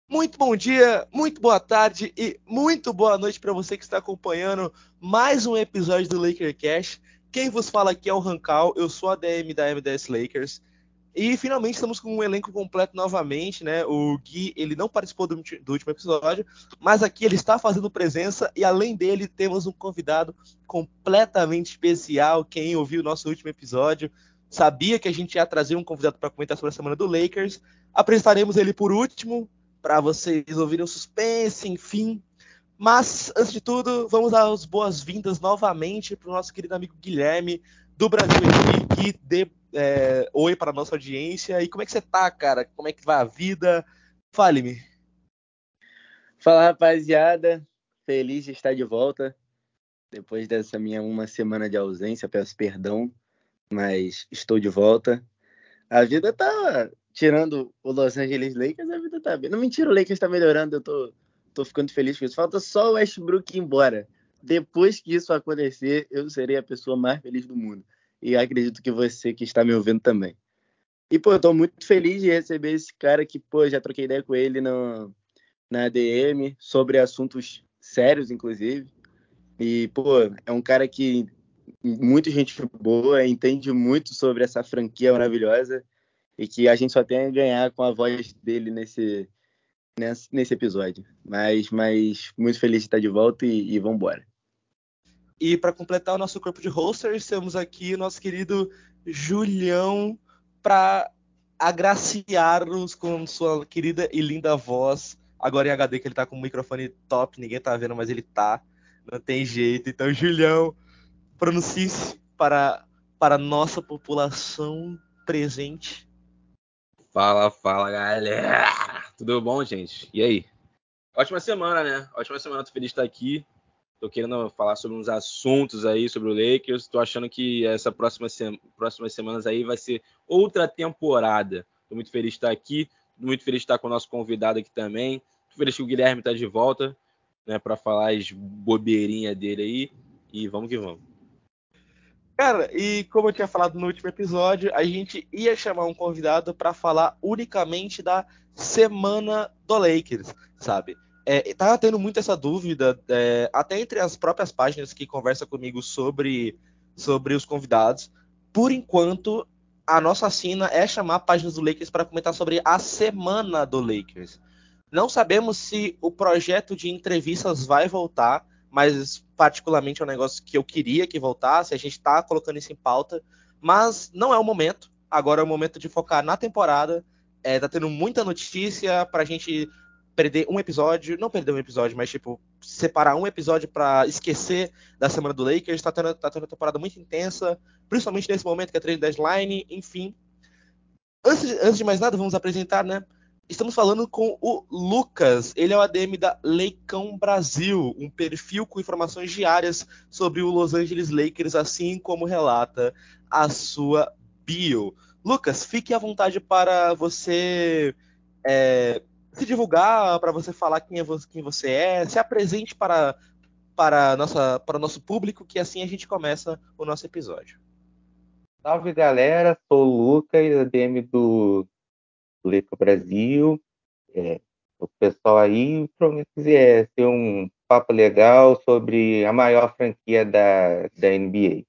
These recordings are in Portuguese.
Muito bom dia, muito boa tarde e muito boa noite para você que está acompanhando mais um episódio do LakerCast. Quem vos fala aqui é o Rancal, eu sou a DM da MDS Lakers. E finalmente estamos com um elenco completo novamente, né? O Gui, ele não participou do último episódio, mas aqui ele está fazendo presença e além dele temos um convidado completamente especial. Quem ouviu o nosso último episódio sabia que a gente ia trazer um convidado para comentar sobre a semana do Lakers. Apresentaremos ele por último, para vocês ouvirem o suspense, enfim. Mas, antes de tudo, vamos dar as boas-vindas novamente para o nosso querido amigo Guilherme, do Brasil aqui, que dê oi para a nossa audiência. E como é que você tá, cara? Como é que vai a vida? Fale-me. Fala, rapaziada. Feliz de estar de volta. Depois dessa minha uma semana de ausência, peço perdão, mas estou de volta. A vida tá, tirando o Los Angeles Lakers, a vida tá bem. Não, mentira, o Lakers tá melhorando, eu tô ficando feliz com isso. Falta só o Westbrook ir embora. Depois que isso acontecer, eu serei a pessoa mais feliz do mundo. E acredito que você que está me ouvindo também. E, pô, eu tô muito feliz de receber esse cara que, pô, já troquei ideia com ele na DM sobre assuntos sérios, inclusive. E, pô, é um cara que muita gente boa, entende muito sobre essa franquia maravilhosa e que a gente só tem a ganhar com a voz dele nesse episódio. Mas muito feliz de estar de volta e vamos embora. E para completar o nosso corpo de hosters, temos aqui o nosso querido Julião para agraciar-nos com sua querida e linda voz. Agora em HD, que ele tá com o microfone top, ninguém tá vendo, mas ele tá. Não tem jeito. Então, Julião, pronuncie-se para a nossa população presente. Fala, galera! Tudo bom, gente? E aí? Ótima semana, né? Ótima semana, tô feliz de estar aqui. Tô querendo falar sobre uns assuntos aí sobre o Lakers. Tô achando que essa próximas semanas aí vai ser outra temporada. Tô muito feliz de estar aqui, tô muito feliz de estar com o nosso convidado aqui também. Tô feliz que o Guilherme tá de volta, né, para falar as bobeirinhas dele aí. E vamos que vamos. Cara, e como eu tinha falado no último episódio, a gente ia chamar um convidado para falar unicamente da semana do Lakers, sabe? Tava tendo muito essa dúvida, até entre as próprias páginas que conversam comigo sobre os convidados. Por enquanto, a nossa sina é chamar páginas do Lakers para comentar sobre a semana do Lakers. Não sabemos se o projeto de entrevistas vai voltar, mas particularmente é um negócio que eu queria que voltasse. A gente está colocando isso em pauta, mas não é o momento. Agora é o momento de focar na temporada. Tá tendo muita notícia pra gente perder um episódio, não perder um episódio, mas tipo separar um episódio para esquecer da semana do Lakers. Tá tendo uma temporada muito intensa, principalmente nesse momento que é trade deadline, enfim. Antes de mais nada, vamos apresentar, né? Estamos falando com o Lucas. Ele é o ADM da Leicão Brasil, um perfil com informações diárias sobre o Los Angeles Lakers, assim como relata a sua bio. Lucas, fique à vontade para você se divulgar, para você falar quem você é, se apresente para o nosso público, que assim a gente começa o nosso episódio. Salve galera, sou o Lucas, ADM do Leco Brasil. O pessoal aí promete ter um papo legal sobre a maior franquia da NBA.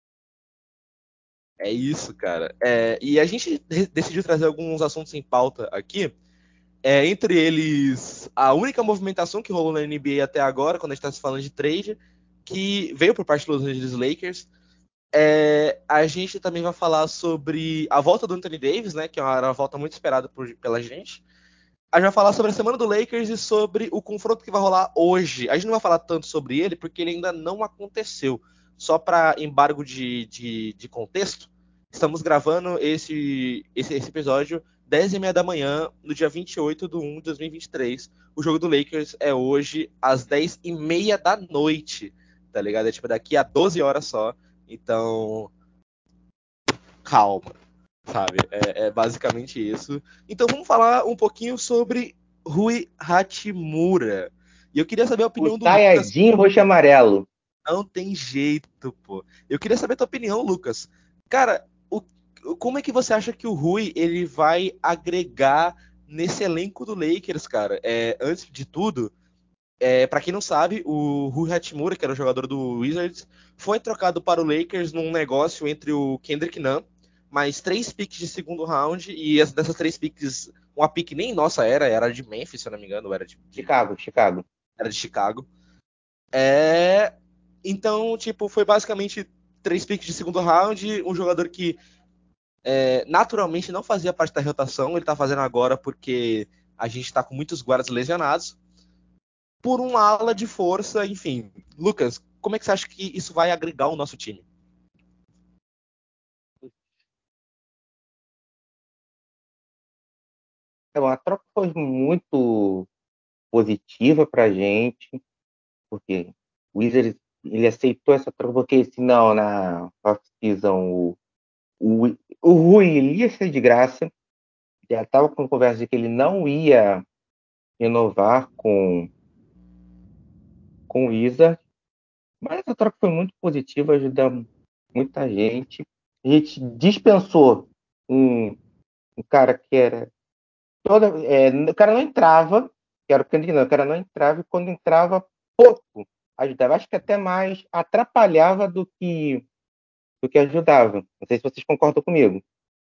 É isso, cara. E a gente decidiu trazer alguns assuntos em pauta aqui. Entre eles, a única movimentação que rolou na NBA até agora, quando a gente está se falando de trade, que veio por parte dos Los Angeles Lakers. A gente também vai falar sobre a volta do Anthony Davis, né? Que é uma volta muito esperada pela gente. A gente vai falar sobre a semana do Lakers e sobre o confronto que vai rolar hoje. A gente não vai falar tanto sobre ele porque ele ainda não aconteceu. Só para embargo de contexto, estamos gravando esse episódio 10h30 da manhã, no dia 28 de 1 de 2023. O jogo do Lakers é hoje às 10h30 da noite, tá ligado? É tipo daqui a 12 horas só. Então, calma, sabe? É basicamente isso. Então vamos falar um pouquinho sobre Rui Hachimura. E eu queria saber a O opinião do Lucas. Saiyajin roxo e amarelo. Não tem jeito, pô. Eu queria saber a tua opinião, Lucas. Cara, como é que você acha que o Rui ele vai agregar nesse elenco do Lakers, cara. Antes de tudo, para quem não sabe, o Rui Hachimura, que era o jogador do Wizards, foi trocado para o Lakers num negócio entre o Kendrick Nunn, mais 3 picks de segundo round, e dessas 3 picks, uma pick nem nossa era de Memphis, se eu não me engano, era de Chicago. Era de Chicago. Então, tipo, foi basicamente 3 picks de segundo round, um jogador que naturalmente não fazia parte da rotação, ele tá fazendo agora porque a gente tá com muitos guardas lesionados, por uma ala de força, enfim. Lucas, como é que você acha que isso vai agregar o nosso time? Então, a troca foi muito positiva pra gente, porque o Wizards ele aceitou essa troca, porque senão na off-season o, o Rui ele ia ser de graça, já estava com conversa de que ele não ia renovar com o Wizards, mas essa troca foi muito positiva, ajuda muita gente. A gente dispensou um, um cara que era o cara não entrava, que era o Kendrick Nunn, o cara não entrava, e quando entrava, pouco ajudava. Acho que até mais atrapalhava do que ajudava. Não sei se vocês concordam comigo.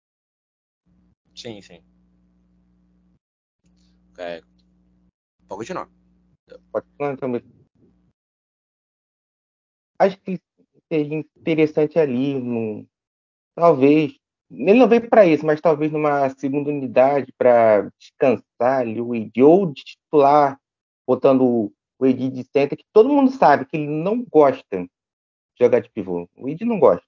Sim, sim. Pode continuar. Pode falar, então, acho que seria interessante ali, talvez. Ele não veio para isso, mas talvez numa segunda unidade para descansar ali o Wade, ou de titular, botando o Wade de center, que todo mundo sabe que ele não gosta de jogar de pivô. O Wade não gosta.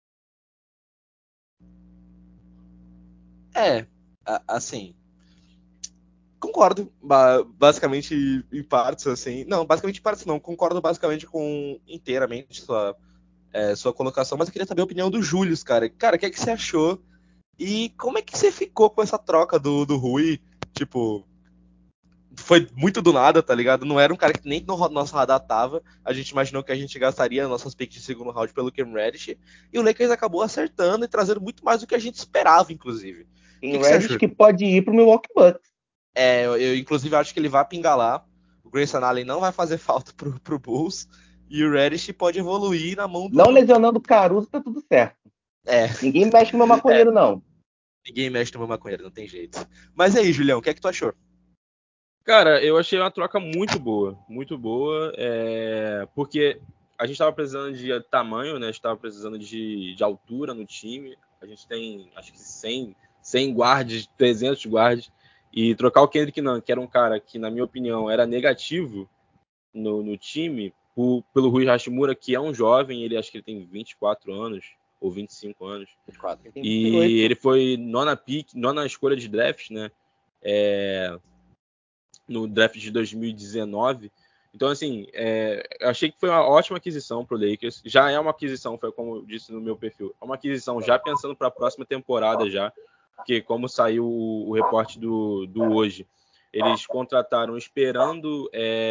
Assim, concordo, basicamente em partes, assim. Não, basicamente em partes não, concordo basicamente com inteiramente sua colocação, mas eu queria saber a opinião do Július, cara. Cara, o que é que você achou? E como é que você ficou com essa troca do Rui? Tipo, foi muito do nada, tá ligado? Não era um cara que nem no nosso radar tava. A gente imaginou que a gente gastaria nossas picks de segundo round pelo Cam Reddish. E o Lakers acabou acertando e trazendo muito mais do que a gente esperava, inclusive. O Tem que você Reddish achou? que pode ir pro Milwaukee Bucks. Eu inclusive acho que ele vai pingar lá. O Grayson Allen não vai fazer falta pro Bulls. E o Reddish pode evoluir na mão Não do. lesionando o Caruso, tá tudo certo. É, Ninguém mexe com o meu maconheiro, não. ninguém mexe no meu maconheiro, não tem jeito. Mas aí, Julião, o que é que tu achou? Cara, eu achei uma troca muito boa, porque a gente estava precisando de tamanho, né? A gente estava precisando de altura no time. A gente tem, acho que 100 guards, 300 guards, e trocar o Kendrick Nunn, que era um cara que, na minha opinião, era negativo no time, pelo Rui Hashimura, que é um jovem, ele acho que ele tem 24 anos ou 25 anos, 24. Ele tem e 28. ele foi nona escolha de draft, né? No draft de 2019. Então, assim, eu achei que foi uma ótima aquisição para o Lakers. Já é uma aquisição, foi como eu disse no meu perfil, é uma aquisição já pensando para a próxima temporada já, porque como saiu o reporte do hoje, eles contrataram esperando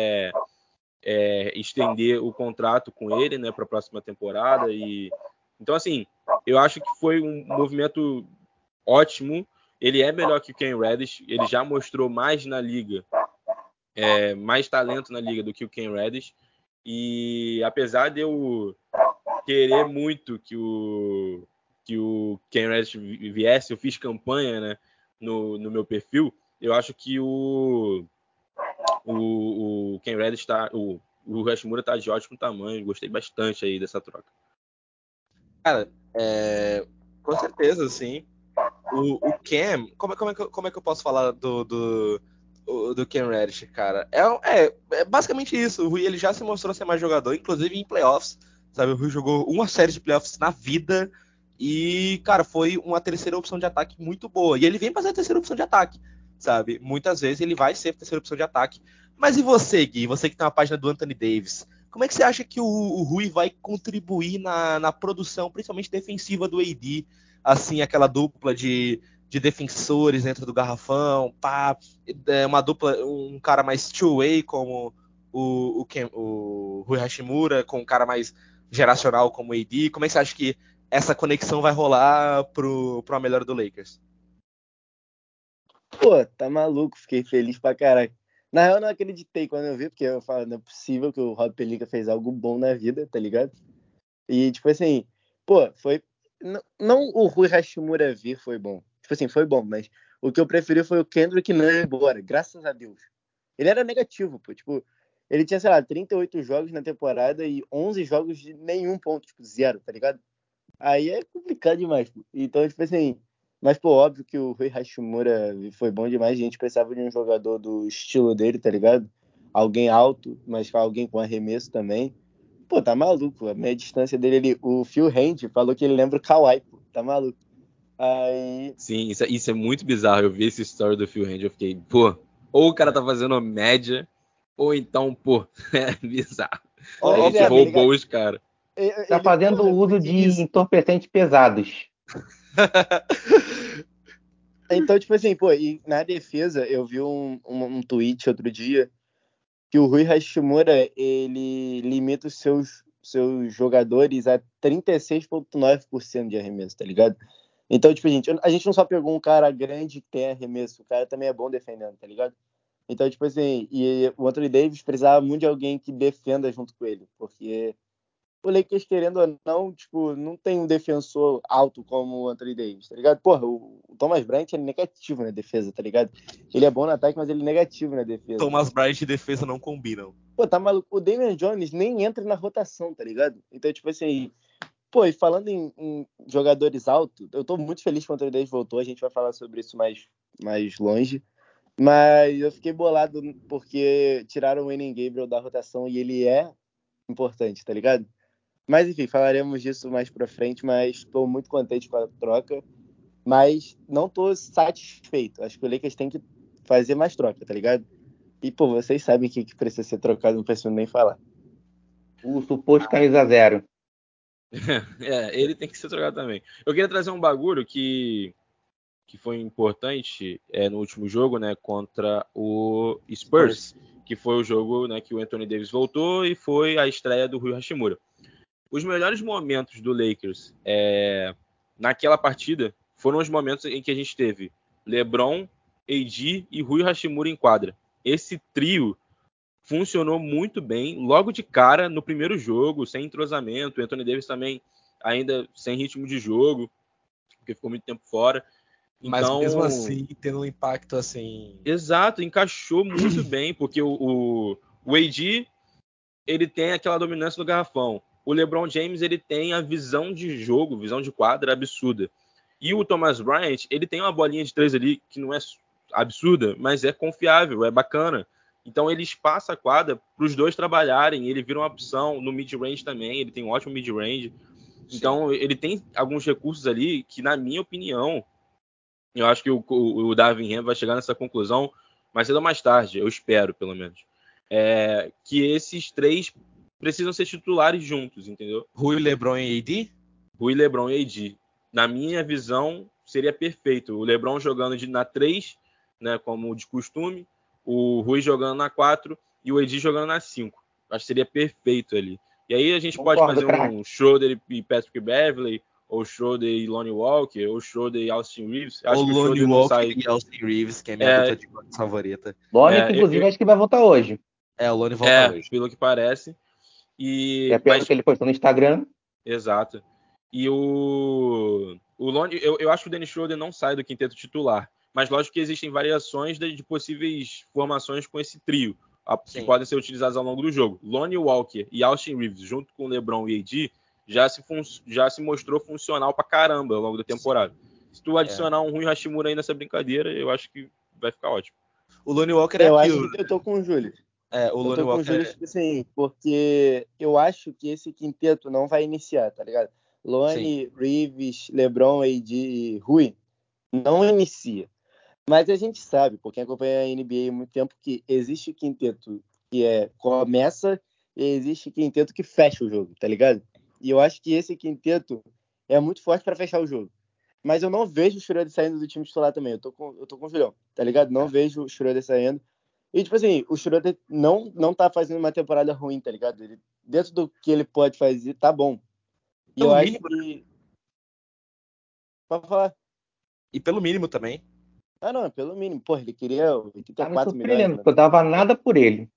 estender o contrato com ele, né, para a próxima temporada. E então, assim, eu acho que foi um movimento ótimo. Ele é melhor que o Ken Reddish, ele já mostrou mais na liga, mais talento na liga do que o Ken Reddish. E apesar de eu querer muito que o Ken Reddish viesse, eu fiz campanha, né, no meu perfil. Eu acho que o Ken Reddish o Hashimura tá de ótimo tamanho. Gostei bastante aí dessa troca. Cara, com certeza, sim. O Cam, como é que eu posso falar do Cam Reddish, cara? É basicamente isso. O Rui ele já se mostrou ser mais jogador, inclusive em playoffs. Sabe, o Rui jogou uma série de playoffs na vida e, cara, foi uma terceira opção de ataque muito boa. E ele vem fazer a terceira opção de ataque, sabe? Muitas vezes ele vai ser a terceira opção de ataque. Mas e você, Gui? Você que tem uma página do Anthony Davis. Como é que você acha que o Rui vai contribuir na produção, principalmente defensiva do AD? Assim, aquela dupla de defensores dentro do garrafão, pá, uma dupla, um cara mais two-way como o Rui Hashimura, com um cara mais geracional como o AD. Como é que você acha que essa conexão vai rolar pro melhor do Lakers? Pô, tá maluco, fiquei feliz pra caraca. Na real, eu não acreditei quando eu vi, porque eu falo, não é possível que o Rob Pelinka fez algo bom na vida, tá ligado? E, tipo assim, pô, foi. Não o Rui Hashimura vir foi bom. Tipo assim, foi bom, mas o que eu preferi foi o Kendrick não ir embora, graças a Deus. Ele era negativo, pô. Tipo, ele tinha, sei lá, 38 jogos na temporada e 11 jogos de nenhum ponto, tipo, zero, tá ligado? Aí é complicado demais, pô. Então, tipo assim. Mas, pô, óbvio que o Rui Hashimura foi bom demais. A gente precisava de um jogador do estilo dele, tá ligado? Alguém alto, mas alguém com arremesso também. Pô, tá maluco. A meia distância dele ali. O Phil Hand falou que ele lembra o Kawhi, pô. Tá maluco. Aí. Sim, isso é muito bizarro. Eu vi esse story do Phil Hand, eu fiquei, pô, ou o cara tá fazendo média, ou então, pô, é bizarro. A Ó, Pois gente é, tá roubou ligado? os caras. Tá Ele, fazendo porra, foi uso de isso. entorpecentes pesados. Então, tipo assim, pô, e na defesa, eu vi um tweet outro dia que o Rui Hashimura, ele limita os seus jogadores a 36,9% de arremesso, tá ligado? Então, tipo, a gente não só pegou um cara grande que tem arremesso, o cara também é bom defendendo, tá ligado? Então, tipo assim, e o Anthony Davis precisava muito de alguém que defenda junto com ele, porque o Lakers, querendo ou não, tipo, não tem um defensor alto como o Anthony Davis, tá ligado? Porra, o Thomas Bryant é negativo na defesa, tá ligado? Ele é bom no ataque, mas ele é negativo na defesa. Thomas Bryant e defesa não combinam. Pô, tá maluco? O Damian Jones nem entra na rotação, tá ligado? Então, tipo assim, pô, e falando em jogadores altos, eu tô muito feliz que o Anthony Davis voltou, a gente vai falar sobre isso mais longe. Mas eu fiquei bolado porque tiraram o Wayne Gabriel da rotação e ele é importante, tá ligado? Mas enfim, falaremos disso mais pra frente, mas estou muito contente com a troca. Mas não tô satisfeito. Acho que o Lakers tem que fazer mais troca, tá ligado? E, pô, vocês sabem que precisa ser trocado, não preciso nem falar. O suposto camisa zero. É, ele tem que ser trocado também. Eu queria trazer um bagulho que foi importante no último jogo, né, contra o Spurs, que foi o jogo, né, que o Anthony Davis voltou e foi a estreia do Rui Hashimura. Os melhores momentos do Lakers naquela partida foram os momentos em que a gente teve LeBron, AD e Rui Hashimura em quadra. Esse trio funcionou muito bem logo de cara no primeiro jogo, sem entrosamento. O Anthony Davis também ainda sem ritmo de jogo, porque ficou muito tempo fora. Mas mesmo Então, assim, tendo um impacto assim. exato, encaixou muito bem, porque o AD, ele tem aquela dominância no garrafão. O LeBron James, ele tem a visão de jogo, visão de quadra absurda. E o Thomas Bryant, ele tem uma bolinha de três ali que não é absurda, mas é confiável, é bacana. Então ele espaça a quadra para os dois trabalharem, ele vira uma opção no mid-range também, ele tem um ótimo mid-range. Então ele tem alguns recursos ali que, na minha opinião, eu acho que o Darvin Ham vai chegar nessa conclusão mais cedo ou mais tarde, eu espero, pelo menos. Que esses três precisam ser titulares juntos, entendeu? Rui, LeBron e AD? Rui, LeBron e AD. Na minha visão, seria perfeito. O LeBron jogando na 3, né, como de costume, o Rui jogando na 4 e o AD jogando na 5. Acho que seria perfeito ali. E aí a gente pode Concordo, fazer craque. um Schroeder e Patrick Beverley, ou Schroeder e Lonnie Walker, ou Schroeder e Austin Reeves. O Acho que o Lonnie Schroeder não Walker sai. e Austin Reeves, que é minha dupla de guardas favorita. Lone, que É, inclusive acho que vai voltar hoje. O Lonnie volta hoje. pelo que parece. É pelo Mas que ele postou no Instagram. exato. E o Lonnie, eu acho que o Dennis Schroeder não sai do quinteto titular. Mas lógico que existem variações de possíveis formações com esse trio, que Sim. podem ser utilizadas ao longo do jogo. Lonnie Walker e Austin Reeves, junto com LeBron e AD, já se mostrou funcional pra caramba ao longo da temporada. Se tu adicionar um Rui Hashimura aí nessa brincadeira, eu acho que vai ficar ótimo. O Lonnie Walker é Eu acho aquilo. que eu tô com o Júlio. O Eu Lonnie tô com o Walker Júlio, é. tipo assim, porque eu acho que esse quinteto não vai iniciar, tá ligado? Sim. Lonnie, Reeves, LeBron, AD e Rui não inicia. Mas a gente sabe, por quem acompanha a NBA há muito tempo, que existe quinteto que começa e existe quinteto que fecha o jogo, tá ligado? E eu acho que esse quinteto é muito forte para fechar o jogo. Mas eu não vejo o Schroeder saindo do time titular também. Eu tô com o Julião, tá ligado? Não vejo o Schroeder saindo. E, tipo assim, o Schroeder não tá fazendo uma temporada ruim, tá ligado? Ele, dentro do que ele pode fazer, tá bom. E eu Pelo acho mínimo, que. Pode falar. e pelo mínimo também. Ah, não, pelo mínimo. Pô, ele queria Tá me 84 milhões, surpreendendo, né? porque eu dava nada por ele.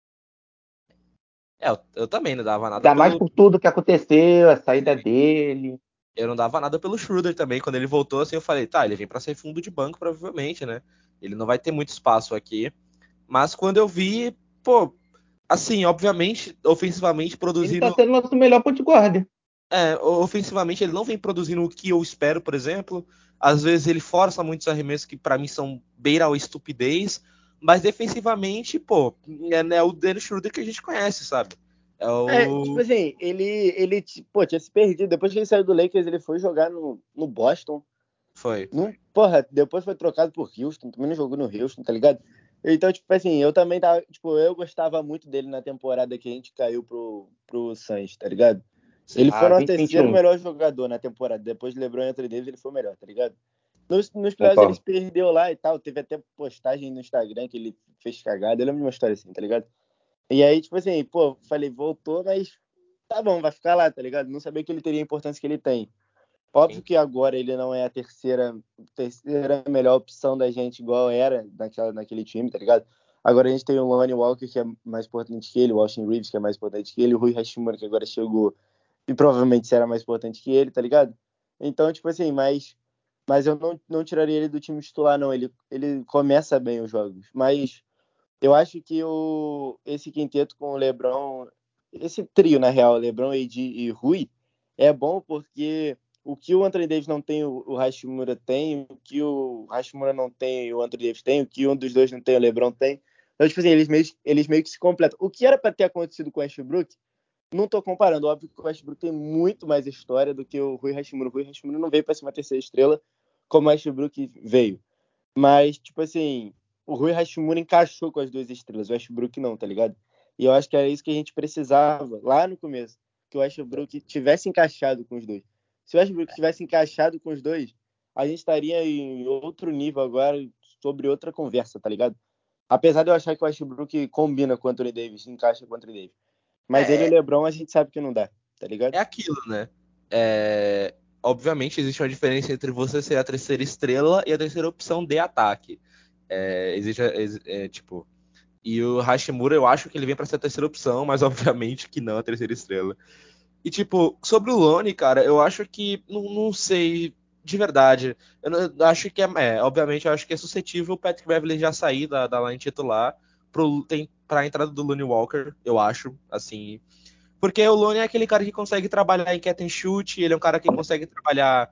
Eu também não dava nada Ainda mais pelo. por tudo que aconteceu, a saída dele. Eu não dava nada pelo Schroeder também. Quando ele voltou, assim, eu falei, tá, ele vem pra ser fundo de banco, provavelmente, né? Ele não vai ter muito espaço aqui. Mas quando eu vi, pô, assim, obviamente, ofensivamente Ele tá produzindo. sendo nosso melhor ponto de guarda. Ofensivamente ele não vem produzindo o que eu espero, por exemplo. Às vezes ele força muitos arremessos que pra mim são beira a estupidez. Mas defensivamente, pô, é o Dennis Schroeder que a gente conhece, sabe? É Tipo o. assim, ele pô, tinha se perdido. Depois que ele saiu do Lakers, ele foi jogar no Boston. Foi. Porra, depois foi trocado por Houston, também não jogou no Houston, tá ligado? Então, tipo assim, eu também tava, tipo, eu gostava muito dele na temporada que a gente caiu pro Suns, tá ligado? Ele Sim. foi Ah, nosso terceiro 2021, melhor jogador na temporada. Depois de LeBron e Anthony Davis, ele foi o melhor, tá ligado? Nos playoffs ele concordo. se perdeu lá e tal. Teve até postagem no Instagram que ele fez cagada. Eu lembro de uma história assim, tá ligado? E aí, tipo assim, pô, falei, voltou, mas tá bom, vai ficar lá, tá ligado? Não sabia que ele teria a importância que ele tem. Óbvio Sim. que agora ele não é a terceira melhor opção da gente, igual era naquele time, tá ligado? Agora a gente tem o Lonnie Walker, que é mais importante que ele, o Austin Reeves, que é mais importante que ele, o Rui Hashimura, que agora chegou e provavelmente será mais importante que ele, tá ligado? Então, tipo assim, mas eu não tiraria ele do time titular, não. Ele começa bem os jogos. Mas eu acho que esse quinteto com o LeBron, esse trio, na real, LeBron, AD e Rui, é bom porque o que o Anthony Davis não tem, o Hashimura tem, o que o Hashimura não tem, o Anthony Davis tem, o que um dos dois não tem, o LeBron tem. Então, tipo assim, eles meio que se completam. O que era para ter acontecido com o Westbrook, não tô comparando. Óbvio que o Westbrook tem muito mais história do que o Rui Hashimura. O Rui Hashimura não veio para ser uma terceira estrela como o Westbrook veio. Mas, tipo assim, o Rui Hashimura encaixou com as duas estrelas, o Westbrook não, tá ligado? E eu acho que era isso que a gente precisava lá no começo, que o Westbrook tivesse encaixado com os dois. Se o Westbrook tivesse encaixado com os dois, a gente estaria em outro nível agora, sobre outra conversa, tá ligado? Apesar de eu achar que o Westbrook combina com o Anthony Davis, encaixa com o Anthony Davis. Mas ele e É, o LeBron a gente sabe que não dá, tá ligado? é aquilo, né? Obviamente existe uma diferença entre você ser a terceira estrela e a terceira opção de ataque. Tipo, e o Hashimura, eu acho que ele vem para ser a terceira opção, mas obviamente que não a terceira estrela. E, tipo, sobre o Lone, cara, eu acho que. Não sei, de verdade. Eu acho que obviamente, eu acho que é suscetível o Patrick Beverley já sair da line titular pra entrada do Lonnie Walker, eu acho, assim. Porque o Lone é aquele cara que consegue trabalhar em catch and shoot, ele é um cara que consegue trabalhar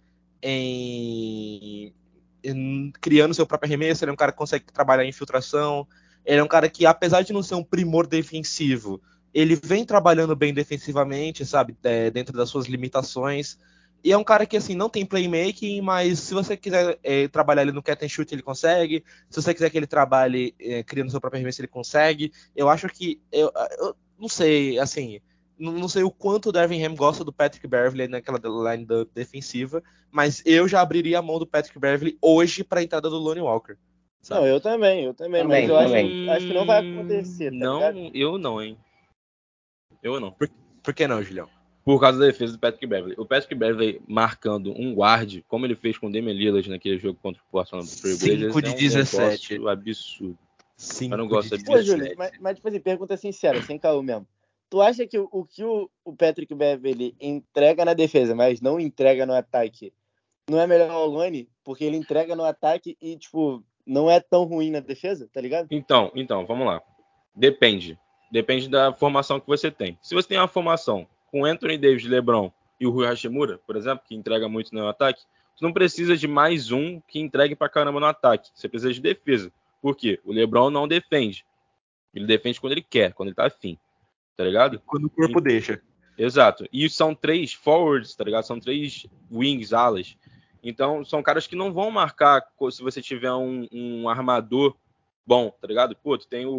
criando seu próprio arremesso, ele é um cara que consegue trabalhar em infiltração, ele é um cara que, apesar de não ser um primor defensivo, ele vem trabalhando bem defensivamente, sabe, dentro das suas limitações. E é um cara que, assim, não tem playmaking, mas se você quiser trabalhar ele no catch and shoot, ele consegue. Se você quiser que ele trabalhe criando seu próprio arremesso, ele consegue. Eu acho que, eu não sei, assim, não sei o quanto o Devin Ham gosta do Patrick Beverley naquela line defensiva, mas eu já abriria a mão do Patrick Beverley hoje para a entrada do Lonnie Walker, Não, sabe? eu também, mas Também, eu acho, também. acho que não vai acontecer, tá ligado? Não, eu não, hein? Eu não. Por que não, Julião? Por causa da defesa do Patrick Beverley. O Patrick Beverley marcando um guard, como ele fez com o Damian Lillard naquele jogo contra o Portland Trail Blazers, 5 é de um 17. negócio absurdo. É um 5 de negócio Pô, absurdo. Júlio, 17. mas tipo assim, pergunta sincera, sem caô mesmo. Tu acha que o que o Patrick Beverley entrega na defesa, mas não entrega no ataque, não é melhor o Lonnie? Porque ele entrega no ataque e, tipo, não é tão ruim na defesa, tá ligado? Então, vamos lá. Depende. Depende da formação que você tem. Se você tem uma formação com Anthony Davis, LeBron e o Rui Hashimura, por exemplo, que entrega muito no ataque, você não precisa de mais um que entregue pra caramba no ataque. Você precisa de defesa. Por quê? O LeBron não defende. Ele defende quando ele quer, quando ele tá afim. Tá E ligado? quando o corpo deixa. Exato. E são 3 forwards, tá ligado? São 3 wings, alas. Então, são caras que não vão marcar se você tiver um armador bom, tá ligado? Pô, tu tem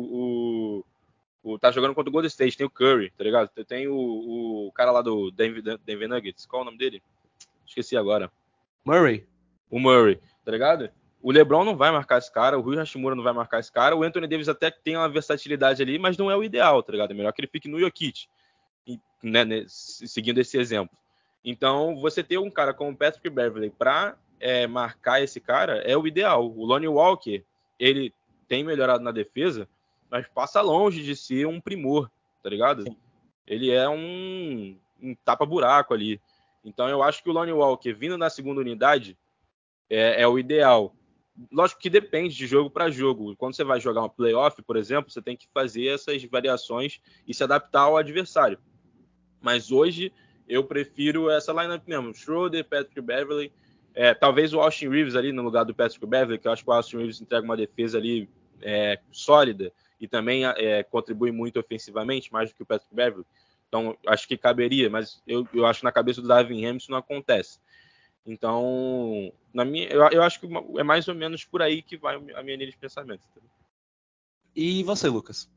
tá jogando contra o Golden State, tem o Curry, tá ligado? Tu tem o cara lá do Denver Nuggets, qual é o nome dele? Esqueci agora. Murray? O Murray, tá ligado? O LeBron não vai marcar esse cara, o Rui Hashimura não vai marcar esse cara, o Anthony Davis até tem uma versatilidade ali, mas não é o ideal, tá ligado? É melhor que ele fique no Jokic, né, seguindo esse exemplo. Então, você ter um cara como o Patrick Beverley para marcar esse cara, é o ideal. O Lonnie Walker, ele tem melhorado na defesa, mas passa longe de ser um primor, tá ligado? Sim. Ele é um tapa-buraco ali. Então eu acho que o Lonnie Walker vindo na segunda unidade é o ideal. Lógico que depende de jogo para jogo. Quando você vai jogar um playoff, por exemplo, você tem que fazer essas variações e se adaptar ao adversário. Mas hoje eu prefiro essa lineup mesmo. Schroeder, Patrick Beverley, talvez o Austin Reeves ali no lugar do Patrick Beverley, que eu acho que o Austin Reeves entrega uma defesa ali sólida e também contribui muito ofensivamente, mais do que o Patrick Beverley. Então acho que caberia, mas eu acho que na cabeça do Darvin Ham isso não acontece. Então, eu acho que é mais ou menos por aí que vai a minha linha de pensamento. E você, Lucas?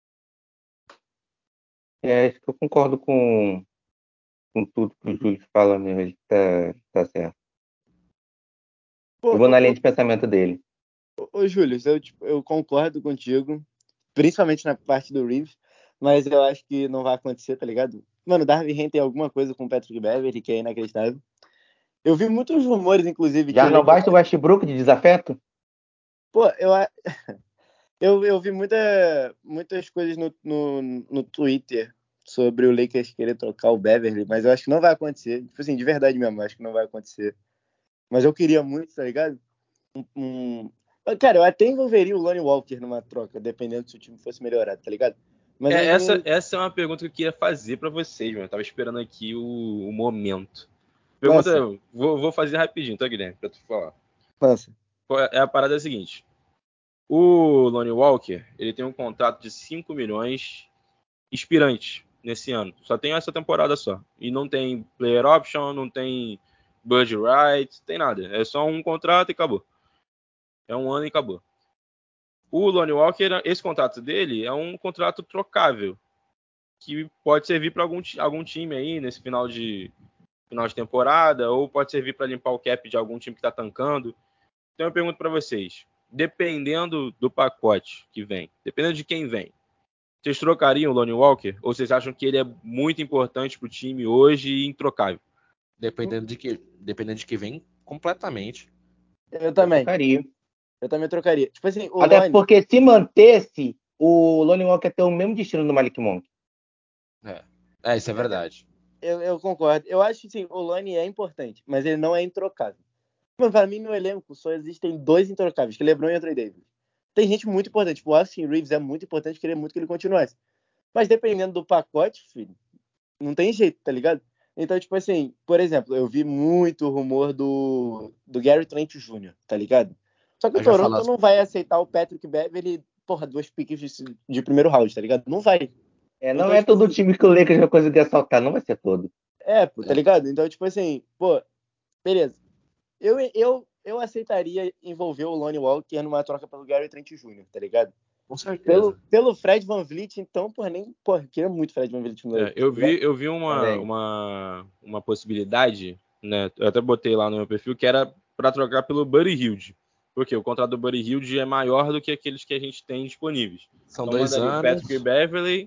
Acho que eu concordo com tudo que o Júlio fala mesmo. Ele tá certo. Pô, Eu vou na linha de pensamento dele. ô Júlio, eu concordo contigo, principalmente na parte do Reeves, mas eu acho que não vai acontecer, tá ligado? Mano, o Darvin Ham tem alguma coisa com o Patrick Beverley que é inacreditável. Eu vi muitos rumores, inclusive, Já que não basta o Westbrook de desafeto? Pô, eu vi muitas coisas no Twitter sobre o Lakers querer trocar o Beverley, mas eu acho que não vai acontecer. Tipo assim, de verdade mesmo, eu acho que não vai acontecer. Mas eu queria muito, tá ligado? Cara, eu até envolveria o Lonnie Walker numa troca, dependendo se o time fosse melhorado, tá ligado? Mas eu não. Essa é uma pergunta que eu queria fazer para vocês, mano. Eu tava esperando aqui o momento. Pergunta, Nossa, vou fazer rapidinho, tá, Guilherme? Pra tu falar. nossa. A parada é a seguinte. O Lonnie Walker, ele tem um contrato de 5 milhões expirante nesse ano. Só tem essa temporada só. E não tem player option, não tem budget rights, tem nada. É só um contrato e acabou. É um ano e acabou. O Lonnie Walker, esse contrato dele é um contrato trocável, que pode servir para algum time aí nesse final de temporada, ou pode servir para limpar o cap de algum time que está tancando. Então eu pergunto para vocês, dependendo do pacote que vem, dependendo de quem vem, vocês trocariam o Lonnie Walker? Ou vocês acham que ele é muito importante para o time hoje e introcável? Dependendo de que vem, completamente. Eu Eu também. trocaria. Eu também trocaria. Tipo assim, o Até Lonnie. porque se mantesse, o Lonnie Walker tem o mesmo destino do Malik Monk. Isso é verdade. Eu concordo. Eu acho que sim, o Lonnie é importante, mas ele não é introcável. Mano, pra mim, no elenco só existem dois introcáveis, que é LeBron e Anthony Davis. Tem gente muito importante. Tipo, o Austin Reeves é muito importante, queria muito que ele continuasse. Mas dependendo do pacote, filho, não tem jeito, tá ligado? Então, tipo assim, por exemplo, eu vi muito rumor do Gary Trent Jr., tá ligado? Só que o Eu já Toronto falo, não vai aceitar o Patrick Beverley, porra, 2 piques de primeiro round, tá ligado? Não vai. Não Então, é tipo todo assim, time que o Lakers vai conseguir assaltar, não vai ser todo. pô, tá ligado? Então, tipo assim, pô, beleza. Eu aceitaria envolver o Lonnie Walker numa troca pelo Gary Trent Jr., tá ligado? com certeza. Pelo Fred VanVleet, então, porra, nem. Porra, queria muito Fred VanVleet no Lakers, Eu tá ligado? vi Também. uma possibilidade, né? Eu até botei lá no meu perfil, que era para trocar pelo Buddy Hield. Porque o contrato do Buddy Hield é maior do que aqueles que a gente tem disponíveis. São Então 2 mandaria o anos. Patrick Beverley,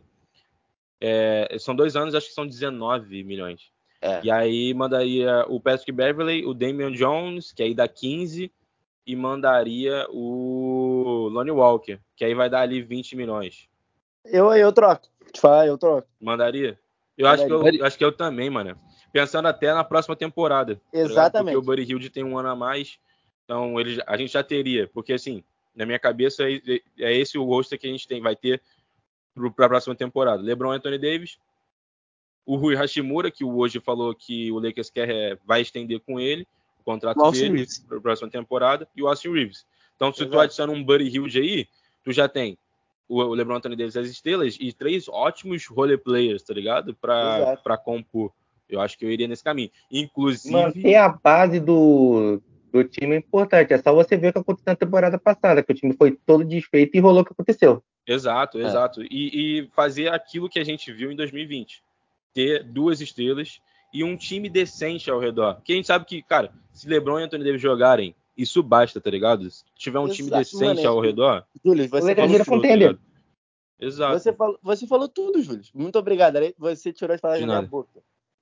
são 2 anos, acho que são 19 milhões. É. E aí mandaria o Patrick Beverley, o Damian Jones, que aí dá 15, e mandaria o Lonnie Walker, que aí vai dar ali 20 milhões. Eu troco. Te falar, eu troco. Mandaria? Eu acho que Mandaria. eu também, mano. Pensando até na próxima temporada, tá ligado? Porque o Exatamente. Buddy Hield tem um ano a mais, então a gente já teria. Porque assim, na minha cabeça é esse o roster que a gente vai ter para a próxima temporada. LeBron, Anthony Davis, o Rui Hashimura, que hoje falou que o Lakers vai estender com ele o contrato O Austin dele Reeves. para a próxima temporada, e o Austin Reeves. Então, se tu Exato. adiciona um Buddy Hield aí, tu já tem o LeBron, Anthony Davis, as estrelas e 3 ótimos role players, tá ligado? Exato. Para compor. Eu acho que eu iria nesse caminho. Inclusive, Manter a base do time é importante. É só você ver o que aconteceu na temporada passada, que o time foi todo desfeito e rolou o que aconteceu. exato. E fazer aquilo que a gente viu em 2020. Ter 2 estrelas e um time decente ao redor. Porque a gente sabe que, cara, se LeBron e Anthony Davis jogarem, isso basta, tá ligado? Se tiver um time Exato. Mano, decente ao redor, Júlio, O você Lakers falou vira tudo. fechou, tá contender. ligado? Exato. Você falou tudo, Júlio. Muito obrigado. Você tirou as palavras De da minha nada. boca.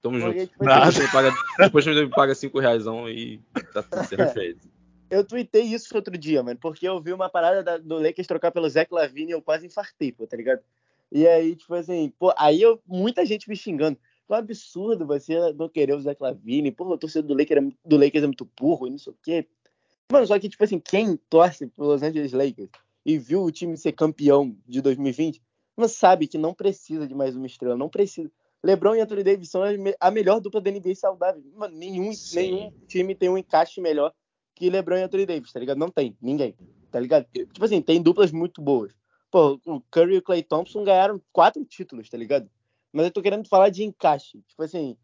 Tamo junto. Porque, tipo Nada. assim, Depois você me paga R$5 e tá tudo certo. Perfeito. eu tuitei isso outro dia, mano, porque eu vi uma parada do Lakers trocar pelo Zach LaVine e eu quase infartei, pô, tá ligado? E aí, tipo assim, pô, muita gente me xingando. Que absurdo você não querer o Zach LaVine. Pô, o torcedor do Lakers é muito burro e não sei o quê. Mano, só que, tipo assim, quem torce pro Los Angeles Lakers e viu o time ser campeão de 2020, não sabe que não precisa de mais uma estrela, não precisa. LeBron e Anthony Davis são a melhor dupla da NBA saudável. Mano, nenhum time tem um encaixe melhor que LeBron e Anthony Davis, tá ligado? Não tem, ninguém, tá ligado? Tipo assim, tem duplas muito boas. Pô, o Curry e o Klay Thompson ganharam 4 títulos, tá ligado? Mas eu tô querendo falar de encaixe, tipo assim,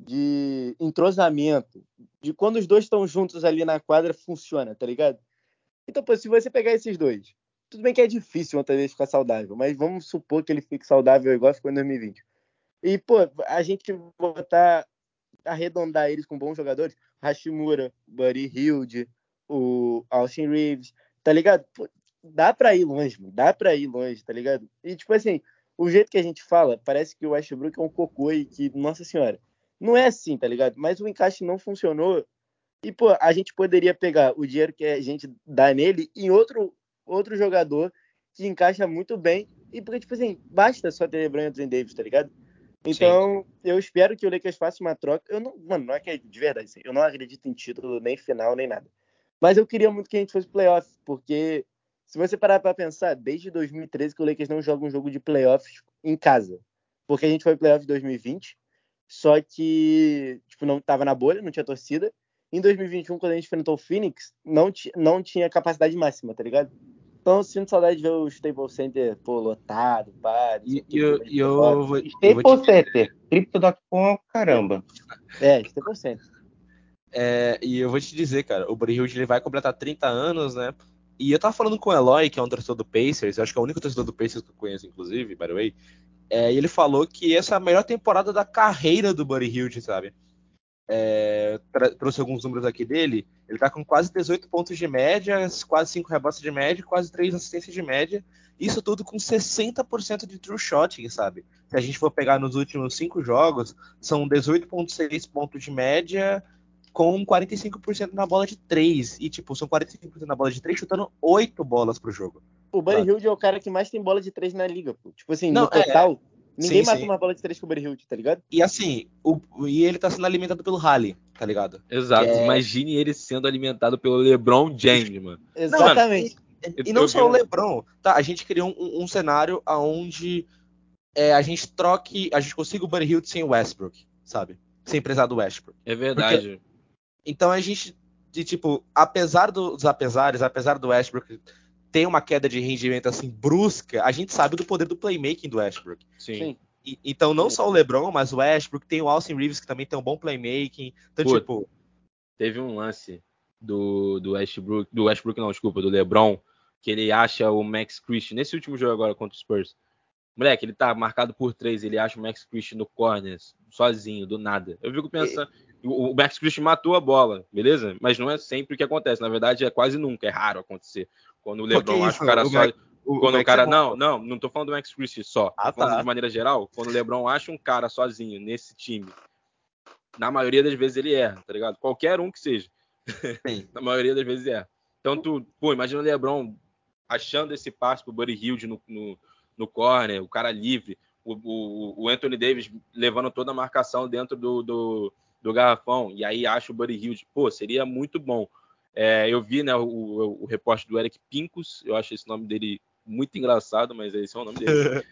de entrosamento, de quando os dois estão juntos ali na quadra, funciona, tá ligado? Então, pô, se você pegar esses dois, tudo bem que é difícil o Anthony Davis ficar saudável, mas vamos supor que ele fique saudável igual ficou em 2020. E, pô, a gente botar, arredondar eles com bons jogadores, Hashimura, Buddy Hield, o Austin Reeves, tá ligado? Pô, dá pra ir longe, mano, dá pra ir longe, tá ligado? E, tipo assim, o jeito que a gente fala, parece que o Westbrook é um cocô e que, nossa senhora, não é assim, tá ligado? Mas o encaixe não funcionou e, pô, a gente poderia pegar o dinheiro que a gente dá nele em outro jogador que encaixa muito bem e, porque, tipo assim, basta só ter LeBron e Anthony Davis, tá ligado? Sim. Então, eu espero que o Lakers faça uma troca. Eu não, mano, não é que é de verdade, assim, eu não acredito em título, nem final, nem nada. Mas eu queria muito que a gente fosse playoff, porque se você parar pra pensar, desde 2013 que o Lakers não joga um jogo de playoffs em casa. Porque a gente foi playoff em 2020, só que, tipo, não tava na bolha, não tinha torcida. Em 2021, quando a gente enfrentou o Phoenix, não tinha capacidade máxima, tá ligado? Então, eu sinto saudade de ver o Staples Center, pô, lotado, pá, não sei o E que, eu, clima de e playoff. eu vou, eu vou te Staples Center, Crypto.com, caramba. Staples Center. E eu vou te dizer, cara, o Buddy Hield ele vai completar 30 anos, né? E eu tava falando com o Eloy, que é um torcedor do Pacers, eu acho que é o único torcedor do Pacers que eu conheço, inclusive, by the way. E ele falou que essa é a melhor temporada da carreira do Buddy Hield, sabe? Trouxe alguns números aqui dele. Ele tá com quase 18 pontos de média, quase 5 rebotes de média, quase 3 assistências de média. Isso tudo com 60% de true shotting, sabe? Se a gente for pegar nos últimos 5 jogos, são 18,6 pontos de média com 45% na bola de 3. E, tipo, são 45% na bola de 3, chutando 8 bolas pro jogo. O Buddy Sabe? Hield é o cara que mais tem bola de 3 na liga, pô. Tipo assim, no Não, total, ninguém sim, matou sim. uma bola de 3 com o Buddy Hield, tá ligado? E assim, e ele tá sendo alimentado pelo Halley, tá ligado? Exato. Imagine ele sendo alimentado pelo LeBron James, mano. Não, Exatamente. e não só o LeBron, tá? A gente criou um cenário onde a gente consiga o Buddy Hield sem o Westbrook, sabe? Sem precisar do Westbrook. É verdade. Então a gente, tipo, apesar dos apesares, apesar do Westbrook ter uma queda de rendimento assim brusca, a gente sabe do poder do playmaking do Westbrook. Sim. Então não só o LeBron, mas o Westbrook, tem o Austin Reeves que também tem um bom playmaking. Então, Pô, tipo, teve um lance do Westbrook não, desculpa, do LeBron, que ele acha o Max Christie nesse último jogo agora contra o Spurs. Moleque, ele tá marcado por 3, ele acha o Max Christie no corner, sozinho, do nada. Eu fico pensando, o Max Christie matou a bola, beleza? Mas não é sempre o que acontece, na verdade é quase nunca, é raro acontecer. Quando o porque LeBron acha isso, o cara só... o Quando o Max é cara... bom. Não tô falando do Max Christie só, tô falando de Tá. maneira geral, quando o LeBron acha um cara sozinho nesse time, na maioria das vezes ele erra, tá ligado? Qualquer um que seja. Sim. Na maioria das vezes erra. Então imagina o LeBron achando esse passe pro Buddy Hield no corner, o cara livre, o Anthony Davis levando toda a marcação dentro do garrafão, e aí acha o Buddy Hield. Pô, seria muito bom. Eu vi, né, o repórter do Eric Pincus, eu acho esse nome dele muito engraçado, mas esse é o nome dele.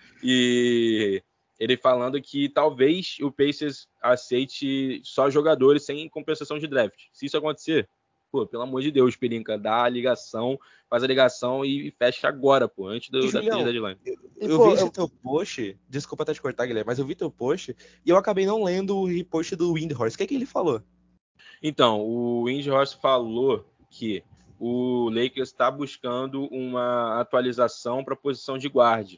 E ele falando que talvez o Pacers aceite só jogadores sem compensação de draft. Se isso acontecer, pô, pelo amor de Deus, Pelinka, dá a ligação, faz a ligação e fecha agora, pô, antes da Julião, deadline. eu vi esse teu post, desculpa até te cortar, Guilherme, mas eu vi teu post e eu acabei não lendo o repost do Windhorst. O que é que ele falou? Então, o Windhorst falou que o Lakers está buscando uma atualização para a posição de guard,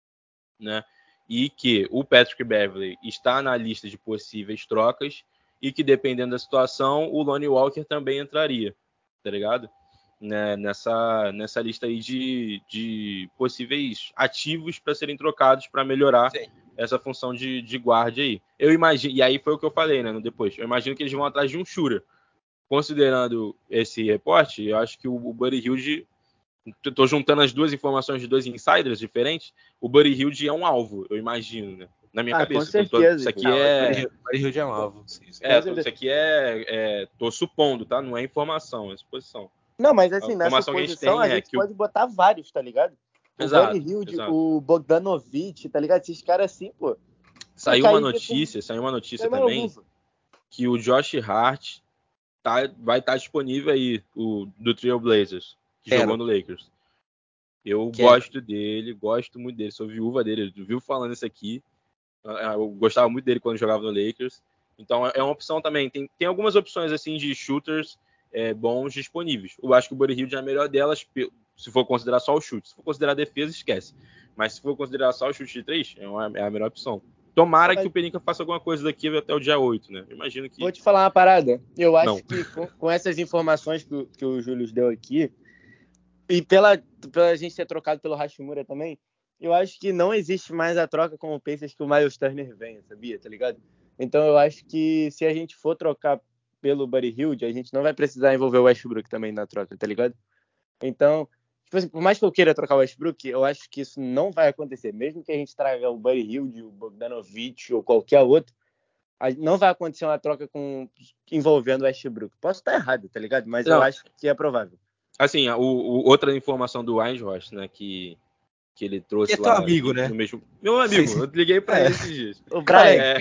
né? E que o Patrick Beverley está na lista de possíveis trocas e que, dependendo da situação, o Lonnie Walker também entraria, tá ligado? Né, nessa lista aí de possíveis ativos para serem trocados para melhorar essa função de guarda aí. Eu imagino, e aí foi o que eu falei, né, no depois. Eu imagino que eles vão atrás de um shooter. Considerando esse reporte, eu acho que o Buddy Hield, tô juntando as duas informações de dois insiders diferentes, o Buddy Hield é um alvo, eu imagino, né? Na minha cabeça. Com certeza. Isso aqui Não, é... Buddy Hield é um alvo. Sim. Isso aqui tô supondo, tá? Não é informação, é suposição. Não, mas A assim, nessa informação que a gente posição tem a é gente que pode botar vários, tá ligado? O Exato, Buddy Hield, exato. o Bogdanovic, tá ligado? Esses caras assim, pô. Saiu uma notícia Tem uma também luva. que o Josh Hart vai estar disponível aí, do Trail Blazers, que jogou no Lakers. Eu gosto muito dele, sou viúva dele, eu vivo falando isso aqui. Eu gostava muito dele quando jogava no Lakers. Então é uma opção também. Tem algumas opções assim de shooters bons disponíveis. Eu acho que o Buddy Hield é a melhor delas, se for considerar só o chute. Se for considerar a defesa, esquece. Mas se for considerar só o chute de 3, é a melhor opção. Tomara que o Pelinka faça alguma coisa daqui até o dia 8, né? Imagino que... Vou te falar uma parada. Eu acho que com essas informações que o Júlio deu aqui, e pela gente ter trocado pelo Hashimura também, eu acho que não existe mais a troca com o Pacers que o Miles Turner venha, sabia? Tá ligado? Então eu acho que se a gente for trocar pelo Buddy Hield, a gente não vai precisar envolver o Westbrook também na troca, tá ligado? Então, tipo assim, por mais que eu queira trocar o Westbrook, eu acho que isso não vai acontecer. Mesmo que a gente traga o Buddy Hield, o Bogdanovic ou qualquer outro, não vai acontecer uma troca envolvendo o Westbrook. Posso estar errado, tá ligado? Mas eu acho que é provável. Assim, outra informação do Weinhorst, né, que ele trouxe lá. É teu amigo, né? No mesmo... Meu amigo, eu liguei pra ele esses dias. O Brian.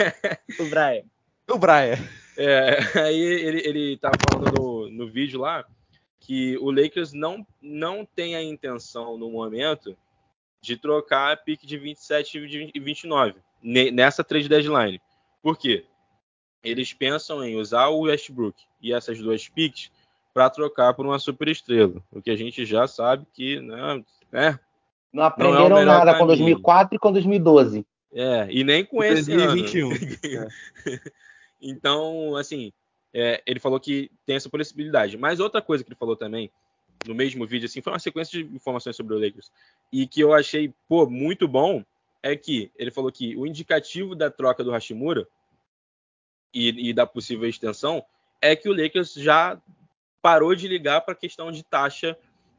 O Brian. Aí ele tava falando no vídeo lá que o Lakers não tem a intenção, no momento, de trocar a pick de 27 e 29 nessa trade deadline. Por quê? Eles pensam em usar o Westbrook e essas duas picks para trocar por uma superestrela. O que a gente já sabe que não aprenderam nada com 2004 e com 2012. E nem com esse 2021. ano. Então, assim, ele falou que tem essa possibilidade. Mas outra coisa que ele falou também, no mesmo vídeo, assim, foi uma sequência de informações sobre o Lakers, e que eu achei, muito bom, é que ele falou que o indicativo da troca do Hashimura e da possível extensão é que o Lakers já parou de ligar para a questão de taxa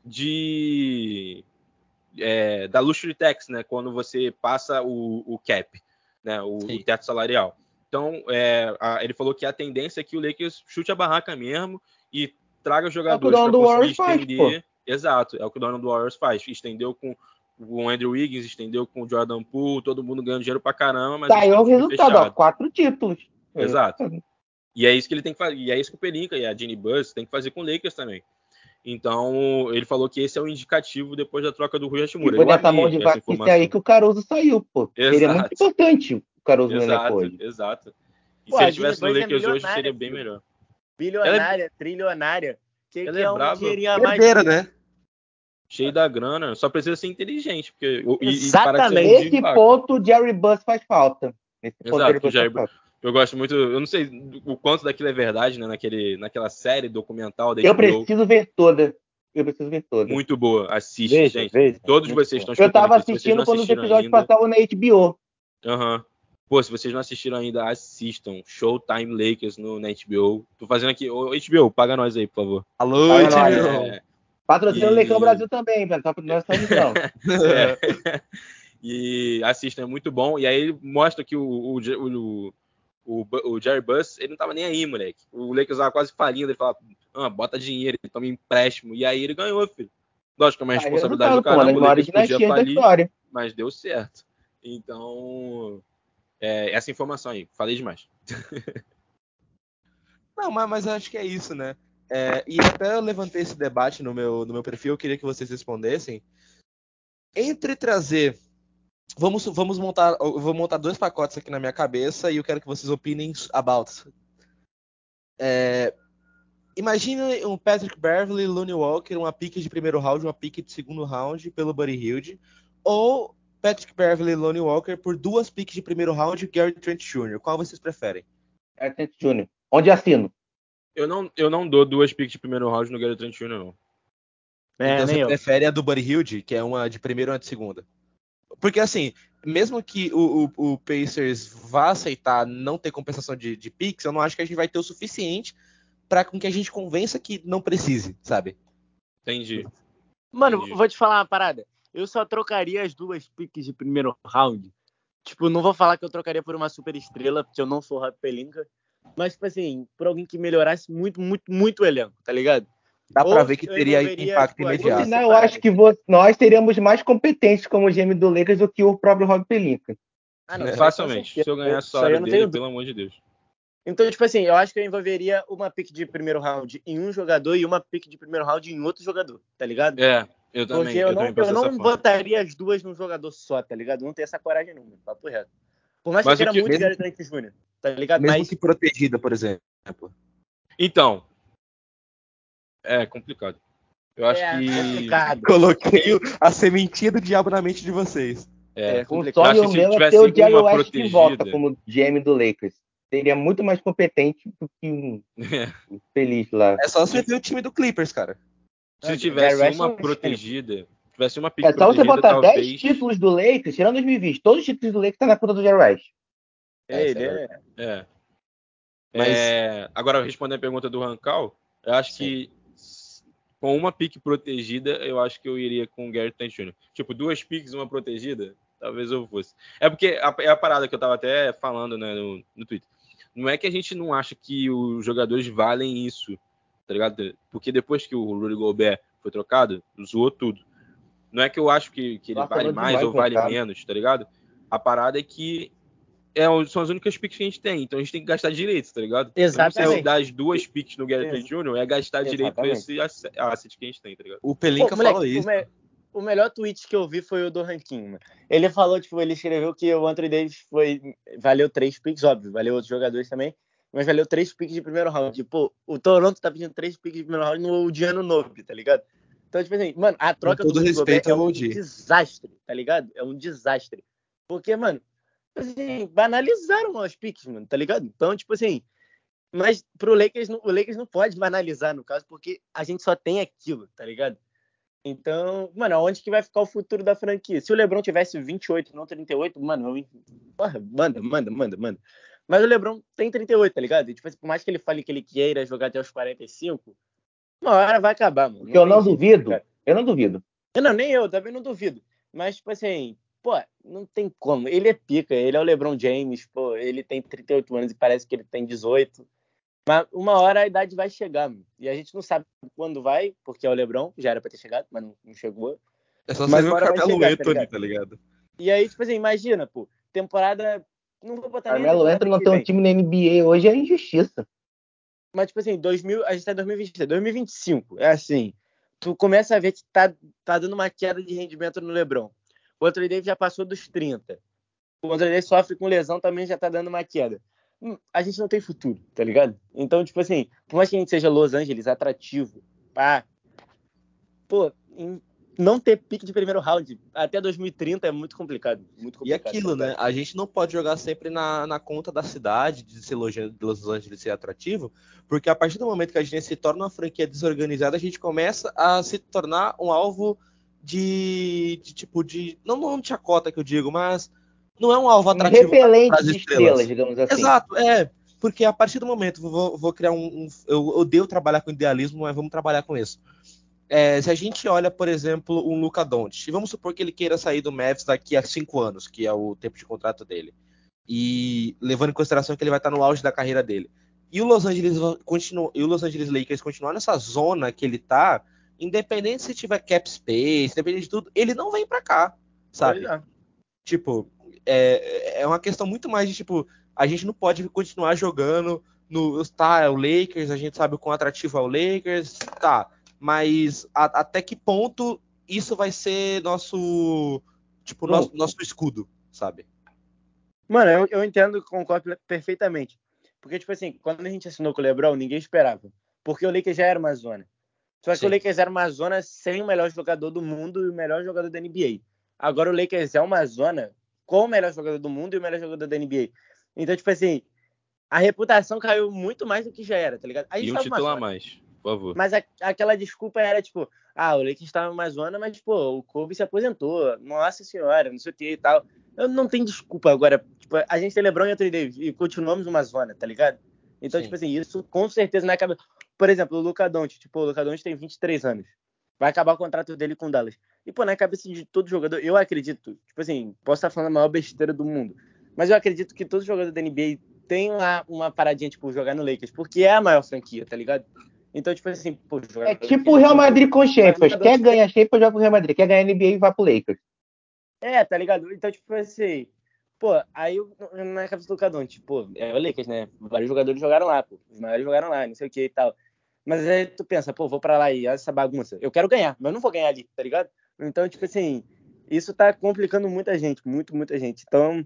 da luxury tax, né, quando você passa o cap, né, o teto salarial. Então, ele falou que a tendência é que o Lakers chute a barraca mesmo e traga jogadores para conseguir estender. Exato, é o que o dono do Warriors faz. Estendeu com o Andrew Wiggins, estendeu com o Jordan Poole, todo mundo ganhando dinheiro pra caramba, mas saiu o resultado, 4 títulos. Exato. E é isso que ele tem que fazer, e é isso que o Pelinka e a Jeannie Buss tem que fazer com o Lakers também. Então, ele falou que esse é o indicativo depois da troca do Rui Hashimura. Foi nessa mão de vaquice aí que o Caruso saiu, pô. Exato. Seria muito importante o Caruso no elenco hoje. Exato. E se ele estivesse no Lakers hoje, seria bem melhor. Bilionária, trilionária. Ela é brava. Herdeira, né? Cheio da grana. Só precisa ser inteligente. Porque, exatamente. Nesse ponto, o Jerry Buss faz falta. Exato. Eu gosto muito, eu não sei o quanto daquilo é verdade, né? Naquela série documental da HBO. Eu preciso ver toda. Muito boa. Assiste, gente. Todos vocês estão escutando. Eu tava assistindo quando os episódios passavam na HBO. Pô, se vocês não assistiram ainda, assistam. Showtime Lakers na HBO. Tô fazendo aqui. Ô, HBO, paga nós aí, por favor. Alô, HBO. Patrocina o Leicão Brasil também, velho. Nós estamos não. E assistam, é muito bom. E aí ele mostra que o Jerry Buss, ele não tava nem aí, moleque. O Lakers tava quase falindo. Ele falava, bota dinheiro, ele toma empréstimo. E aí ele ganhou, filho. Lógico que é uma responsabilidade do caramba. O Lakers podia falir, mas deu certo. Então, essa informação aí. Falei demais. Não, mas acho que é isso, né? E até eu levantei esse debate no meu perfil, eu queria que vocês respondessem. Entre trazer... Vamos montar... Eu vou montar 2 pacotes aqui na minha cabeça e eu quero que vocês opinem about. Imagina um Patrick Beverley, Lonnie Walker, uma pique de primeiro round, uma pique de segundo round pelo Buddy Hield. Ou Patrick Beverley e Lonnie Walker por 2 piques de primeiro round e Gary Trent Jr. Qual vocês preferem? Gary Trent Jr. Onde assino? Eu não dou 2 piques de primeiro round no Gary Trent Jr., não. Então você prefere a do Buddy Hield, que é uma de primeira e uma de segunda? Porque assim, mesmo que o Pacers vá aceitar não ter compensação de picks, eu não acho que a gente vai ter o suficiente para com que a gente convença que não precise, sabe? Entendi. Mano, vou te falar uma parada. Eu só trocaria as 2 picks de primeiro round. Tipo, não vou falar que eu trocaria por uma super estrela, porque eu não sou Rob Pelinka. Mas, tipo assim, por alguém que melhorasse muito, muito, muito o elenco, tá ligado? Dá pra Ou ver que eu teria envolveria, impacto tipo, as No duas imediato. final, eu acho que nós teríamos mais competentes como GM do Lakers do que o próprio Rob Pelinka. Ah, não, isso aí com Facilmente. certeza. Se eu ganhar o Isso aí eu salário não dele, tenho pelo dúvida. amor de Deus. Então, tipo assim, eu acho que eu envolveria uma pick de primeiro round em um jogador e uma pick de primeiro round em outro jogador, tá ligado? Eu Porque também. Eu também penso eu dessa não forma. botaria as duas num jogador só, tá ligado? Não tenho essa coragem não, mano, papo reto. Por mais que eu Mas o queira que. muito Gary Trent Jr., tá ligado? Mesmo Mas que protegida, por exemplo. Então, é complicado. Eu acho é que. complicado. Coloquei a sementinha do diabo na mente de vocês. É Um complicado. Eu acho sonho que se meu é ter tivesse o Jerry uma West de volta protegida. como GM do Lakers. Seria muito mais competente do que um feliz lá. É só você ver o time do Clippers, cara. Se Gary tivesse West é uma um gênio. protegida. Tivesse uma pick É só você protegida, botar 10 talvez. títulos do Lakers, tirando 2020. Todos os títulos do Lakers estão na conta do Jerry West. Ele é... É. Mas Agora, respondendo a pergunta do Rancal, eu acho que com uma pick protegida, eu acho que eu iria com o Gary Trent Jr. Tipo, 2 picks e uma protegida, talvez eu fosse. É porque é a parada que eu tava até falando, né, no Twitter. Não é que a gente não acha que os jogadores valem isso, tá ligado? Porque depois que o Rudy Gobert foi trocado, zoou tudo. Não é que eu acho que ele vale Falando mais demais, ou vale cara. menos, tá ligado? A parada é que são as únicas picks que a gente tem, então a gente tem que gastar direito, tá ligado? Eu não sei se Exatamente. dar as 2 picks no Gary Trent Jr. é gastar direito Exatamente. esse asset que a gente tem, tá ligado? o Pô, Pelinka moleque, falou isso. o melhor tweet que eu vi foi o do Ranking, mano. Ele falou, tipo, ele escreveu que o Anthony Davis valeu 3 picks, óbvio, valeu outros jogadores também, mas valeu 3 picks de primeiro round. Tipo, o Toronto tá pedindo 3 picks de primeiro round no Odiano Nobe, tá ligado? Então, tipo assim, mano, a Com troca do todo Rudy Gobert respeito é ao um OG. desastre, tá ligado? É um desastre. Porque, mano, assim, banalizaram os picks, mano, tá ligado? Então, tipo assim, mas pro Lakers, o Lakers não pode banalizar, no caso, porque a gente só tem aquilo, tá ligado? Então, mano, onde que vai ficar o futuro da franquia? Se o LeBron tivesse 28, não 38, mano, porra, manda. Mas o LeBron tem 38, tá ligado? E, tipo, por mais que ele fale que ele queira jogar até os 45, uma hora vai acabar, mano. Porque eu não tem jeito, duvido. cara. Eu não duvido. Não, nem eu, também não duvido. Mas, tipo assim, pô, não tem como. Ele é pica, ele é o LeBron James, pô, ele tem 38 anos e parece que ele tem 18. Mas uma hora a idade vai chegar, mano. E a gente não sabe quando vai, porque é o LeBron, já era pra ter chegado, mas não chegou. É só você Mas ver uma o hora vai Carmelo chegar, tá Anthony, ligado? tá ligado? E aí, tipo assim, imagina, pô, temporada. Não vou botar nem a Carmelo temporada Anthony não que tem um vem. time na NBA hoje é injustiça. Mas, tipo assim, 2000, a gente tá em 2023, 2025. É assim, tu começa a ver que tá dando uma queda de rendimento no LeBron. O Anthony Davis já passou dos 30. O Anthony Davis sofre com lesão, também já tá dando uma queda. A gente não tem futuro, tá ligado? Então, tipo assim, por mais que a gente seja Los Angeles, atrativo, pá, pô, não ter pique de primeiro round até 2030 é muito complicado. Muito E complicado, tá aquilo, né? ligado? A gente não pode jogar sempre na conta da cidade, de ser de Los Angeles ser atrativo, porque a partir do momento que a gente se torna uma franquia desorganizada, a gente começa a se tornar um alvo de tipo de. Não de chacota que eu digo, mas não é um alvo Um atrativo para repelente as de estrelas, estrelas. digamos assim. Exato, é. Porque a partir do momento, vou criar eu odeio trabalhar com idealismo, mas vamos trabalhar com isso. Se a gente olha, por exemplo, um Luka Doncic, vamos supor que ele queira sair do Mavs daqui a 5 anos, que é o tempo de contrato dele, e levando em consideração que ele vai estar no auge da carreira dele, e o Los Angeles Lakers continuar nessa zona que ele tá, independente se tiver cap space, independente de tudo, ele não vem para cá, sabe? Pois é. Tipo, é uma questão muito mais de, tipo, a gente não pode continuar jogando é o Lakers, a gente sabe o quão atrativo é o Lakers, tá, mas até que ponto isso vai ser nosso escudo, sabe? Mano, eu entendo, concordo perfeitamente. Porque, tipo assim, quando a gente assinou com o LeBron, ninguém esperava. Porque o Lakers já era uma zona. Só que Sim. o Lakers era uma zona sem o melhor jogador do mundo e o melhor jogador da NBA. Agora o Lakers é uma zona com o melhor jogador do mundo e o melhor jogador da NBA. Então, tipo assim, a reputação caiu muito mais do que já era, tá ligado? A gente E um tava uma título a sorte. mais. Por favor. Mas aquela desculpa era tipo, o Lakers estava mais zona, mas, pô, o Kobe se aposentou. Nossa senhora, não sei o que e tal. Eu não tenho desculpa agora. Tipo, a gente tem LeBron e Anthony Davis e continuamos uma zona, tá ligado? Então, Sim. tipo assim, isso com certeza na cabeça. Por exemplo, o Luka Doncic. Tipo, o Luka Doncic tem 23 anos. Vai acabar o contrato dele com o Dallas. E, pô, na cabeça de todo jogador, eu acredito, tipo assim, posso estar falando a maior besteira do mundo, mas eu acredito que todo jogador da NBA tem lá uma paradinha, tipo, jogar no Lakers, porque é a maior franquia, tá ligado? Então, tipo assim, pô, É tipo o Real Madrid com o Champions. Quer jogador... ganhar Champions, joga pro Real Madrid. Quer ganhar NBA e vai pro Lakers. Tá ligado? Então, tipo assim, pô, aí na cabeça do Cadão, tipo, é o Lakers, né? Vários jogadores jogaram lá, pô. Os maiores jogaram lá, não sei o que e tal. Mas aí tu pensa, pô, vou pra lá e olha essa bagunça. Eu quero ganhar, mas eu não vou ganhar ali, tá ligado? Então, tipo assim, isso tá complicando muita gente, muita gente. Então,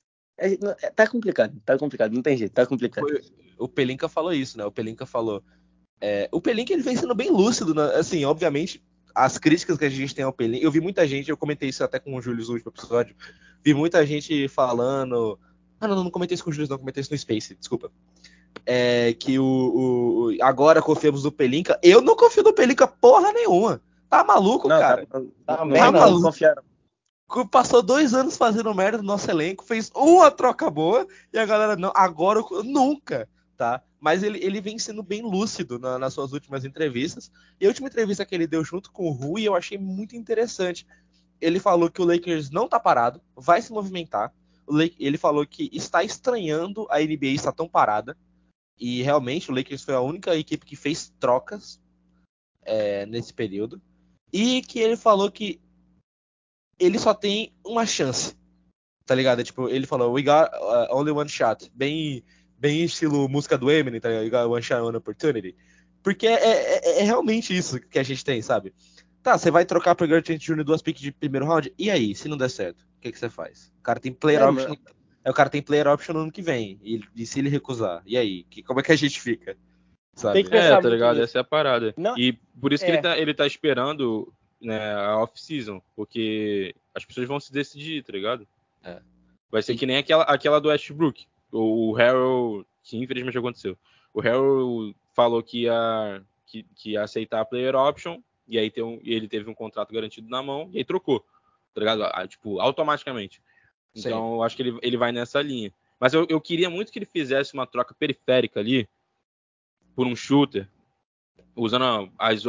tá complicado, não tem jeito, tá complicado. O Pelinka falou isso, né? O Pelinka falou. O Pelinka, ele vem sendo bem lúcido, né? Assim, obviamente, as críticas que a gente tem ao Pelinka. Eu vi muita gente, eu comentei isso até com o Júlio no último episódio. Vi muita gente falando. Não comentei isso com o Júlio, não, comentei isso no Space, desculpa. Que agora confiamos no Pelinka. Eu não confio no Pelinka porra nenhuma. Tá maluco, Não, cara? Também não. não. Confiaram. Passou 2 anos fazendo merda no nosso elenco, fez uma troca boa e a galera, não, agora nunca, tá? Mas ele vem sendo bem lúcido nas suas últimas entrevistas. E a última entrevista que ele deu junto com o Rui eu achei muito interessante. Ele falou que o Lakers não tá parado, vai se movimentar. Ele falou que está estranhando a NBA estar tão parada. E realmente o Lakers foi a única equipe que fez trocas nesse período. E que ele falou que ele só tem uma chance, tá ligado? Tipo, ele falou, we got only one shot. Bem estilo música do Eminem, tá ligado? We got one shot, one opportunity. Porque é realmente isso que a gente tem, sabe? Tá, você vai trocar pro Grant Jr. 2 picks de primeiro round, e aí, se não der certo, o que você faz? O cara tem player option, o cara tem player option no ano que vem, e se ele recusar, e aí? Como é que a gente fica? Sabe? Tem que pensar Tá muito ligado? nisso. Essa é a parada. Não, E por isso que ele tá esperando, né, a off-season, porque as pessoas vão se decidir, tá ligado? Vai ser que nem aquela do Westbrook. O Harrell, que infelizmente aconteceu. O Harrell falou que ia aceitar a player option, e aí ele teve um contrato garantido na mão, e aí trocou, tá ligado? Tipo, automaticamente. Então, Sim. eu acho que ele vai nessa linha. Mas eu queria muito que ele fizesse uma troca periférica ali, por um shooter, usando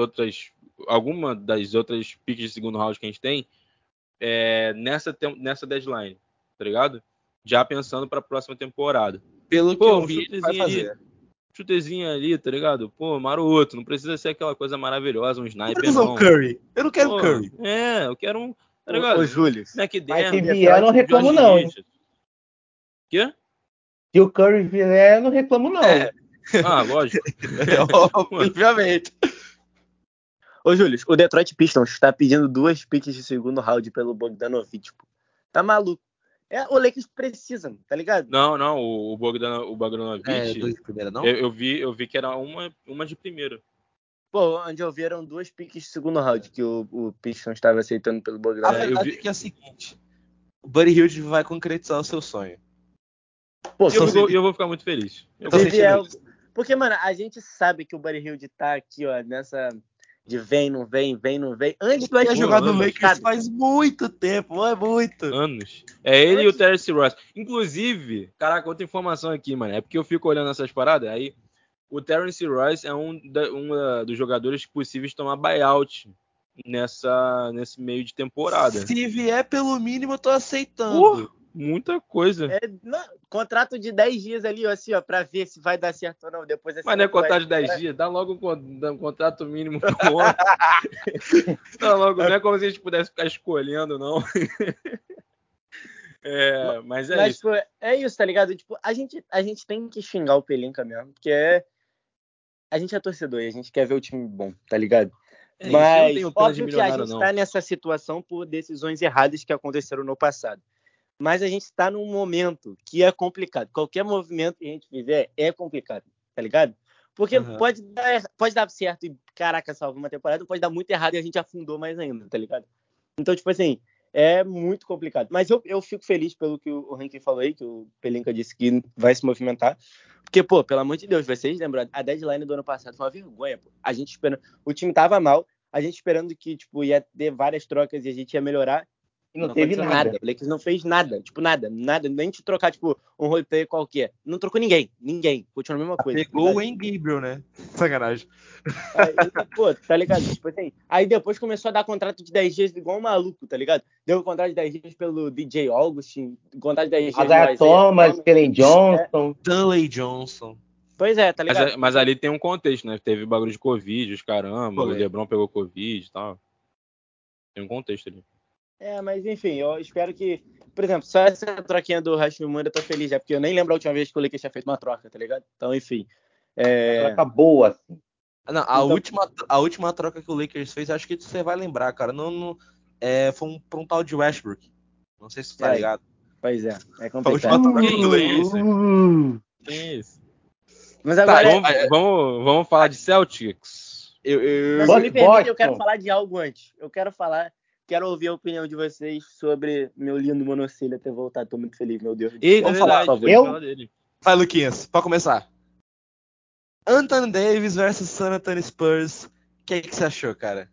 alguma das outras picks de segundo round que a gente tem, nessa deadline, tá ligado? Já pensando para a próxima temporada. Pelo que eu vi, ele vai fazer. Chutezinho ali, tá ligado? Pô, maroto, não precisa ser aquela coisa maravilhosa, um sniper, Não, não. Curry. Eu não quero Pô, Curry. eu quero um, tá ligado? Ô, Júlio. Mas se McDermott, vier, eu não reclamo George não, hein? Richards. Quê? Se o Curry vier, eu não reclamo não. Lógico. Obviamente. Ô, Júlio, o Detroit Pistons está pedindo 2 picks de segundo round pelo Bogdanovic. Tá maluco. O Lakers precisam, tá ligado? Não, o Bogdanovic, Dois de primeira, não? eu vi que era uma de primeira. Pô, onde eu vi eram 2 picks de segundo round que o Pistons estava aceitando pelo A Bogdanovic. verdade é que é a seguinte: o Buddy Hield vai concretizar o seu sonho. Pô, Eu vou ficar muito feliz. Porque, mano, a gente sabe que o Buddy Hield tá aqui, ó, nessa de vem, não vem. Antes do Ele jogar no Westbrook, Lakers faz muito tempo, é muito. Anos. É ele e o Terence Ross. Inclusive, caraca, outra informação aqui, mano. É porque eu fico olhando essas paradas, aí o Terence Ross é um dos jogadores possíveis de tomar buyout nesse meio de temporada. Se vier pelo mínimo, eu tô aceitando. Muita coisa. Contrato de 10 dias ali, ó, assim, ó, pra ver se vai dar certo ou não. Depois Mas não é contrato de 10 dias, dá logo um contrato mínimo pro ano. Dá logo, não é como se a gente pudesse ficar escolhendo, não. Mas isso. Tipo, é isso, tá ligado? Tipo, a gente tem que xingar o Pelinka mesmo, porque a gente é torcedor e a gente quer ver o time bom, tá ligado? Mas óbvio que a gente tá nessa situação por decisões erradas que aconteceram no passado. Mas a gente está num momento que é complicado. Qualquer movimento que a gente fizer é complicado, tá ligado? Porque pode dar certo e, caraca, salva uma temporada, pode dar muito errado e a gente afundou mais ainda, tá ligado? Então, tipo assim, é muito complicado. Mas eu fico feliz pelo que o Rankin falou aí, que o Pelinka disse que vai se movimentar, Porque, pô, pelo amor de Deus, vocês lembram, a deadline do ano passado foi uma vergonha, pô. A gente esperando, o time tava mal, a gente esperando que, tipo, ia ter várias trocas e a gente ia melhorar. E não teve aconteceu nada. O Lakers não fez nada, tipo, nada, nem de trocar, tipo, um roleplay qualquer. Não trocou ninguém. Continua a mesma coisa. Pegou o Wayne Gabriel, né? Sacanagem. Aí, pô, tá ligado? Tipo assim, aí depois começou a dar contrato de 10 dias igual um maluco, tá ligado? Deu contrato de 10 dias pelo DJ Augustin, contrato de 10 dias no Isaiah Thomas, Kellen Johnson. Stanley Johnson. Pois é, tá ligado? Mas ali tem um contexto, né? Teve bagulho de Covid, os caramba, o LeBron pegou Covid e tal. Tem um contexto ali. Mas enfim, eu espero que, por exemplo, só essa troquinha do Hashimura eu tô feliz já, porque eu nem lembro a última vez que o Lakers tinha feito uma troca, tá ligado? Então, enfim. Troca boa, assim. Não, a última troca que o Lakers fez, acho que você vai lembrar, cara. Foi pra um tal de Westbrook. Não sei se você tá ligado. Pois é Foi a complicado. última troca do Lakers. Que isso? Mas agora, Vamos falar de Celtics. se me permite, eu quero falar de algo antes. Quero ouvir a opinião de vocês sobre meu lindo monocílio ter voltado. Tô muito feliz, meu Deus. Vamos falar, por favor. Falar dele. Vai, Luquinhas, pra começar. Anthony Davis versus San Antonio Spurs. O que você achou, cara?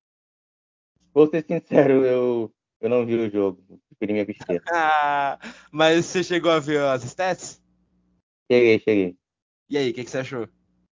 Vou ser sincero, eu não vi o jogo. Preferi minha besteira. Mas você chegou a ver as stats? Cheguei. E aí, o que você achou?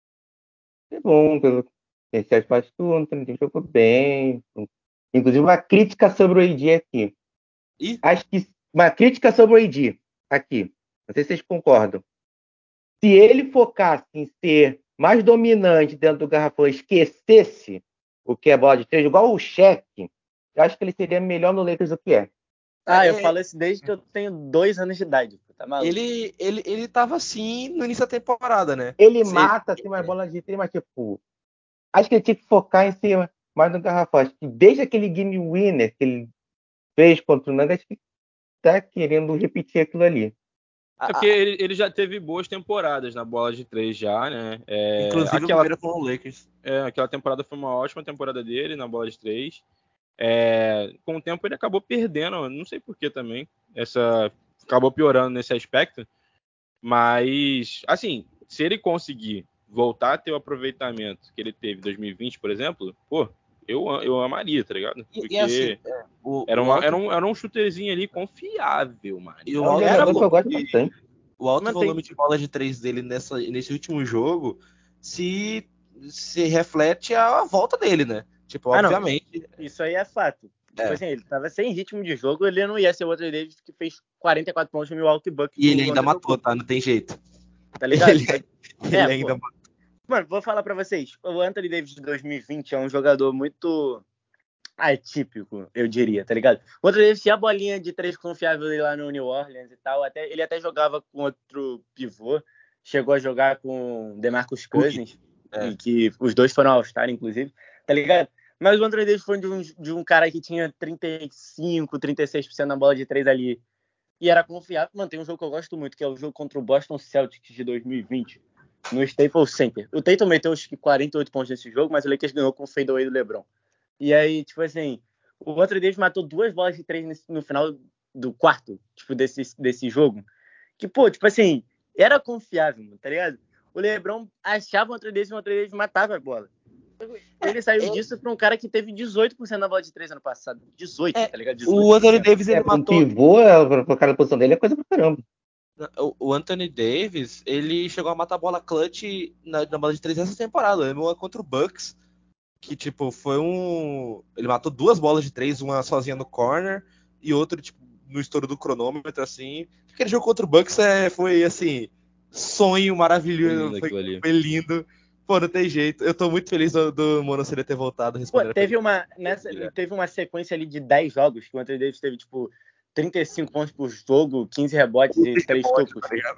É bom, pelo esse aspecto, o Anthony jogou bem. Inclusive, uma crítica sobre o AD aqui. Ih? Acho que uma crítica sobre o AD aqui. Não sei se vocês concordam. Se ele focasse em ser mais dominante dentro do garrafão, esquecesse o que é bola de três, igual o Shaq, eu acho que ele seria melhor no Lakers do que é. Eu falo isso desde que eu tenho 2 anos de idade. Tá maluco? Ele tava assim no início da temporada, né? Ele mata assim, mais bola de três, mas tipo, acho que ele tinha que focar em ser mais no garrafão. Acho que desde aquele game winner que ele fez contra o Nuggets, que tá querendo repetir aquilo ali. Porque ele já teve boas temporadas na bola de 3 já, né? Inclusive a primeira com o Lakers. Aquela temporada foi uma ótima temporada dele na bola de 3. Com o tempo ele acabou perdendo, não sei porquê também. Acabou piorando nesse aspecto. Mas, assim, se ele conseguir voltar a ter o aproveitamento que ele teve em 2020, por exemplo, pô, eu amaria, tá ligado? Porque assim, era um shooterzinho ali confiável, mano. E o alto jogador que eu gosto bastante. O alto volume de bola de 3 dele nesse último jogo se reflete a volta dele, né? Tipo, obviamente. Não, isso aí é fato. Tipo assim, ele tava sem ritmo de jogo, ele não ia ser o Anthony Davis que fez 44 pontos no Milwaukee Bucks. E ele ainda matou, tá? Não tem jeito. Tá ligado? Ele ainda matou. Mano, vou falar pra vocês. O Anthony Davis de 2020 é um jogador muito atípico, eu diria, tá ligado? O Anthony Davis tinha a bolinha de 3 confiável lá no New Orleans e tal. Ele até jogava com outro pivô. Chegou a jogar com DeMarcus Cousins. E que os dois foram All-Star, inclusive. Tá ligado? Mas o Anthony Davis foi de um cara que tinha 35, 36% na bola de 3 ali. E era confiável. Mano, tem um jogo que eu gosto muito, que é o jogo contra o Boston Celtics de 2020, no Staples Center. O Tatum meteu acho que 48 pontos nesse jogo, mas o Lakers ganhou com o fadeaway do LeBron. E aí, tipo assim, o Anthony Davis matou 2 bolas de 3 no final do quarto, tipo, desse jogo. Que, pô, tipo assim, era confiável, tá ligado? O LeBron achava o Anthony Davis matava a bola. Ele saiu disso pra um cara que teve 18% na bola de 3 ano passado. 18, tá ligado? 18%. O Anthony Davis, ele matou... Um pivô, pra cada posição dele, é coisa pra caramba. O Anthony Davis, ele chegou a matar a bola clutch na bola de 3 essa temporada. Ele uma contra o Bucks, que, tipo, foi ele matou 2 bolas de 3, uma sozinha no corner e outra, tipo, no estouro do cronômetro, assim. Aquele jogo contra o Bucks foi, assim, sonho maravilhoso. Foi lindo. Pô, não tem jeito. Eu tô muito feliz do Monocílio ter voltado. Pô, teve uma sequência ali de 10 jogos que o Anthony Davis teve, tipo, 35 pontos por jogo, 15 rebotes e 3 tocos. Tá ligado?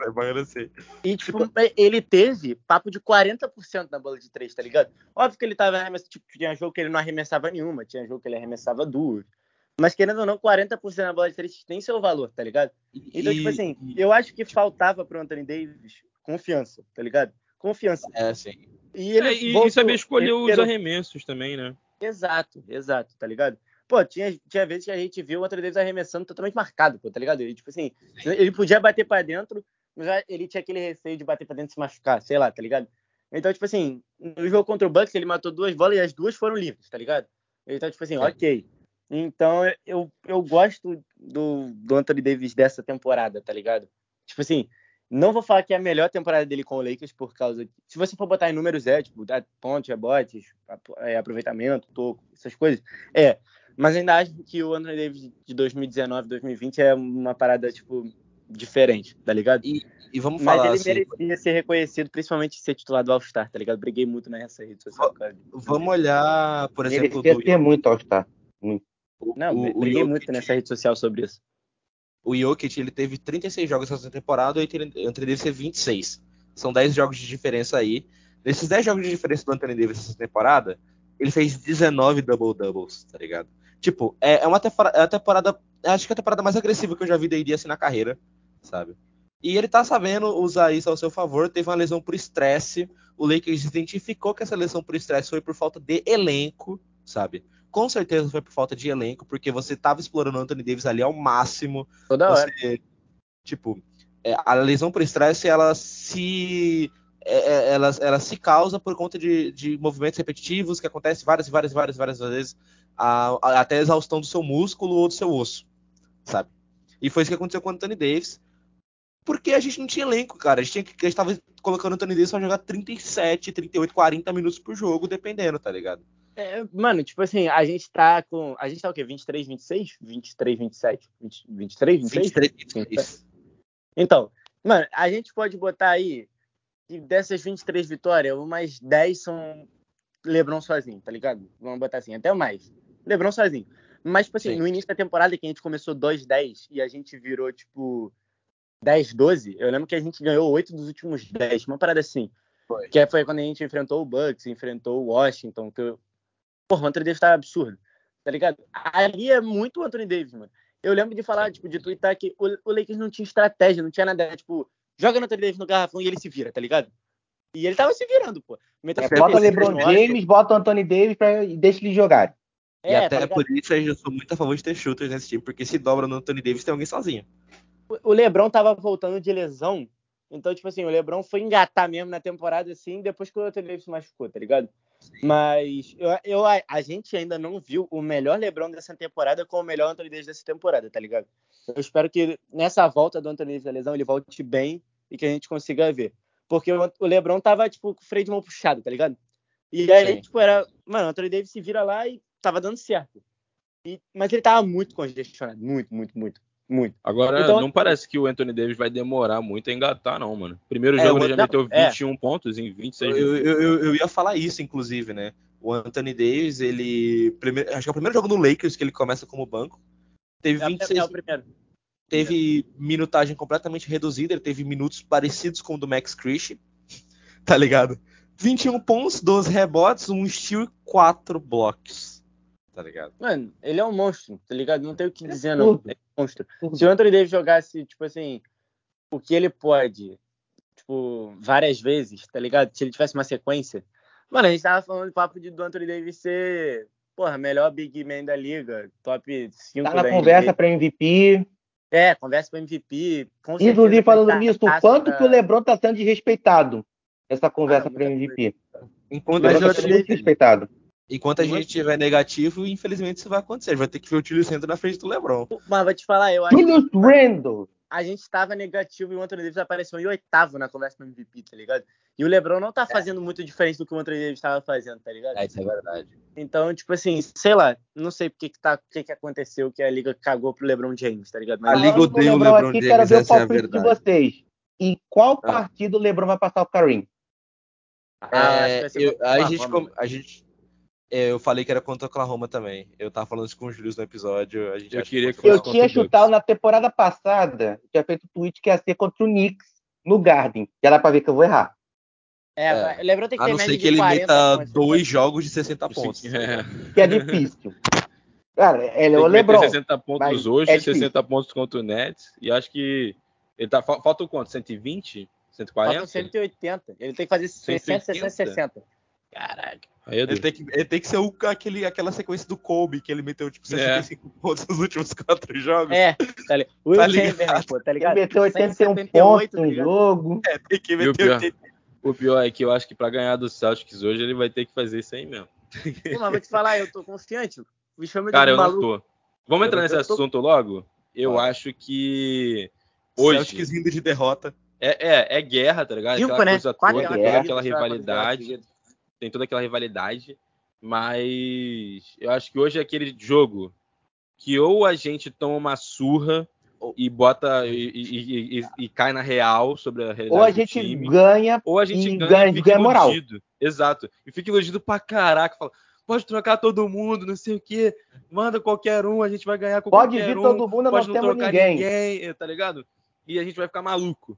E, tipo, ele teve papo de 40% na bola de 3, tá ligado? Óbvio que ele tava arremessando, tipo, tinha jogo que ele não arremessava nenhuma, tinha jogo que ele arremessava 2. Mas, querendo ou não, 40% na bola de 3 tem seu valor, tá ligado? Então, tipo assim, eu acho que faltava pro Anthony Davis confiança, tá ligado? Confiança. Sim. E saber escolher os arremessos também, né? Exato, tá ligado? Pô, tinha vezes que a gente viu o Anthony Davis arremessando totalmente marcado, pô, tá ligado? Ele, tipo assim, ele podia bater pra dentro, mas ele tinha aquele receio de bater pra dentro e se machucar, sei lá, tá ligado? Então, tipo assim, no jogo contra o Bucks, ele matou 2 bolas e as 2 foram livres, tá ligado? Então, tipo assim, ok. Então, eu gosto do Anthony Davis dessa temporada, tá ligado? Tipo assim, não vou falar que é a melhor temporada dele com o Lakers por causa... Se você for botar em números, tipo, pontos, rebotes, aproveitamento, toco, essas coisas, mas ainda acho que o Anthony Davis de 2019, 2020 é uma parada, tipo, diferente, tá ligado? E vamos Mas falar ele assim, merecia ser reconhecido, principalmente ser titular do All-Star, tá ligado? Briguei muito nessa rede social. vamos olhar, por exemplo, Merecia ser muito All-Star. Muito. Não, o briguei Jokic. muito nessa rede social sobre isso. O Jokic, ele teve 36 jogos nessa temporada e o Anthony Davis teve 26. São 10 jogos de diferença aí. Nesses 10 jogos de diferença do Anthony Davis nessa temporada, ele fez 19 double-doubles, tá ligado? Tipo, é uma temporada, acho que é a temporada mais agressiva que eu já vi dele assim na carreira, sabe? E ele tá sabendo usar isso ao seu favor. Teve uma lesão por estresse. O Lakers identificou que essa lesão por estresse foi por falta de elenco, sabe? Com certeza foi por falta de elenco, porque você tava explorando o Anthony Davis ali ao máximo. Toda hora. Tipo, a lesão por estresse, ela se causa por conta de movimentos repetitivos que acontecem várias vezes, até a exaustão do seu músculo ou do seu osso, sabe? E foi isso que aconteceu com o Anthony Davis, porque a gente não tinha elenco, cara. A gente tava colocando o Anthony Davis pra jogar 37, 38, 40 minutos por jogo, dependendo, tá ligado? Mano, tipo assim, a gente tá o quê? 23, 26? 23, 27? 23, 26? 23, 26. Então, mano, a gente pode botar aí que dessas 23 vitórias, umas 10 são LeBron sozinho, tá ligado? Vamos botar assim, até mais. LeBron sozinho. Mas, tipo assim, Sim. no início da temporada, que a gente começou 2-10 e a gente virou, tipo, 10-12, eu lembro que a gente ganhou 8 dos últimos 10, uma parada assim. Foi. Que foi quando a gente enfrentou o Bucks, enfrentou o Washington, Porra, o Anthony Davis tá absurdo, tá ligado? Ali é muito o Anthony Davis, mano. Eu lembro de falar, tipo, de twittar que o Lakers não tinha estratégia, não tinha nada, tipo, joga no Anthony Davis no garrafão e ele se vira, tá ligado? E ele tava se virando, pô. Bota o LeBron James, bota o Anthony Davis e deixa eles jogarem. E até por isso eu sou muito a favor de ter shooters nesse time, porque se dobra no Anthony Davis tem alguém sozinho. O LeBron tava voltando de lesão, então, tipo assim, o LeBron foi engatar mesmo na temporada, assim, depois que o Anthony Davis se machucou, tá ligado? Mas a gente ainda não viu o melhor LeBron dessa temporada com o melhor Anthony Davis dessa temporada, tá ligado? Eu espero que nessa volta do Anthony Davis da lesão ele volte bem e que a gente consiga ver. Porque o LeBron tava, tipo, com o freio de mão puxado, tá ligado? E aí, tipo, mano, o Anthony Davis se vira lá e tava dando certo. Mas ele tava muito congestionado, muito. Agora, então, não parece que o Anthony Davis vai demorar muito a engatar, não, mano. Primeiro jogo ele já meteu 21 pontos em 26 minutos. Eu ia falar isso, inclusive, né? O Anthony Davis, acho que é o primeiro jogo no Lakers que ele começa como banco. Teve 26. É o primeiro. Teve minutagem completamente reduzida, ele teve minutos parecidos com o do Max Christie, tá ligado? 21 pontos, 12 rebotes, 1 steal e 4 blocos. Tá ligado? Mano, ele é um monstro, tá ligado? Não tem o que dizer, não. Ele é um monstro. Se o Anthony Davis jogasse, tipo assim, o que ele pode, tipo, várias vezes, tá ligado? Se ele tivesse uma sequência. Mano, a gente tava falando do papo do Anthony Davis ser, porra, melhor big man da liga, top 5 tá na da conversa NBA. pra MVP. Conversa pra MVP. Inclusive, falando nisso, o quanto que o LeBron tá sendo desrespeitado nessa conversa pra MVP. Enquanto o LeBron tá sendo muito desrespeitado. Enquanto a gente tiver negativo, infelizmente isso vai acontecer. Vai ter que ver o Julius Randle na frente do LeBron. Mas vou te falar, eu acho Julius Randle! A gente estava negativo e o Anthony Davis apareceu em 8º na conversa pro MVP, tá ligado? E o LeBron não tá fazendo muito diferente do que o Anthony Davis estava fazendo, tá ligado? Isso é verdade. Então, tipo assim, sei lá, não sei porque que aconteceu que a liga cagou pro LeBron James, tá ligado? Mas a liga odeia o LeBron James, quero ver o essa é a palpite de verdade. vocês. Em qual partido o LeBron vai passar o Kareem? Eu falei que era contra o Oklahoma também. Eu tava falando isso com o Julius no episódio. Eu tinha chutado na temporada passada, tinha feito tweet que ia ser contra o Knicks no Garden. Já dá pra ver que eu vou errar. O LeBron tem que ter a não ser que ele meta 2 jogos de 60 pontos. Que é difícil. Cara, ele é o LeBron. LeBron. 60 pontos hoje, 60 pontos contra o Nets. E acho que ele tá, falta o quanto? 120? 140? Faltam 180. Ele tem que fazer 60, 60. Caraca. Aí, Ele tem que ser aquela sequência do Kobe, que ele meteu tipo 65 pontos nos últimos 4 jogos. Tá ligado? O Tá Chamberlain, pô, tá Ele ligado? meteu 81 178, pontos no jogo. Tem que meter O pior é que eu acho que pra ganhar do Celtics hoje ele vai ter que fazer isso aí mesmo. Pô, mas vou te falar, eu tô confiante. Me chama de Cara, eu não maluco. tô. Vamos entrar nesse assunto logo? Eu Bora. acho que hoje Celtics vindo de derrota. é guerra, tá ligado? 5, Aquela né? coisa 4 toda, derrotas toda aquela seguidas, rivalidade. Tem toda aquela rivalidade. Mas eu acho que hoje é aquele jogo que ou a gente toma uma surra e bota e cai na real sobre a realidade Ou a do gente time, ganha ou a gente e ganha e fica ganha moral. iludido. Exato. E fica iludido pra caraca. Fala, pode trocar todo mundo, não sei o quê. Manda qualquer um, a gente vai ganhar com Pode qualquer vir um. todo mundo, Pode nós não temos trocar ninguém, tá ligado? E a gente vai ficar maluco.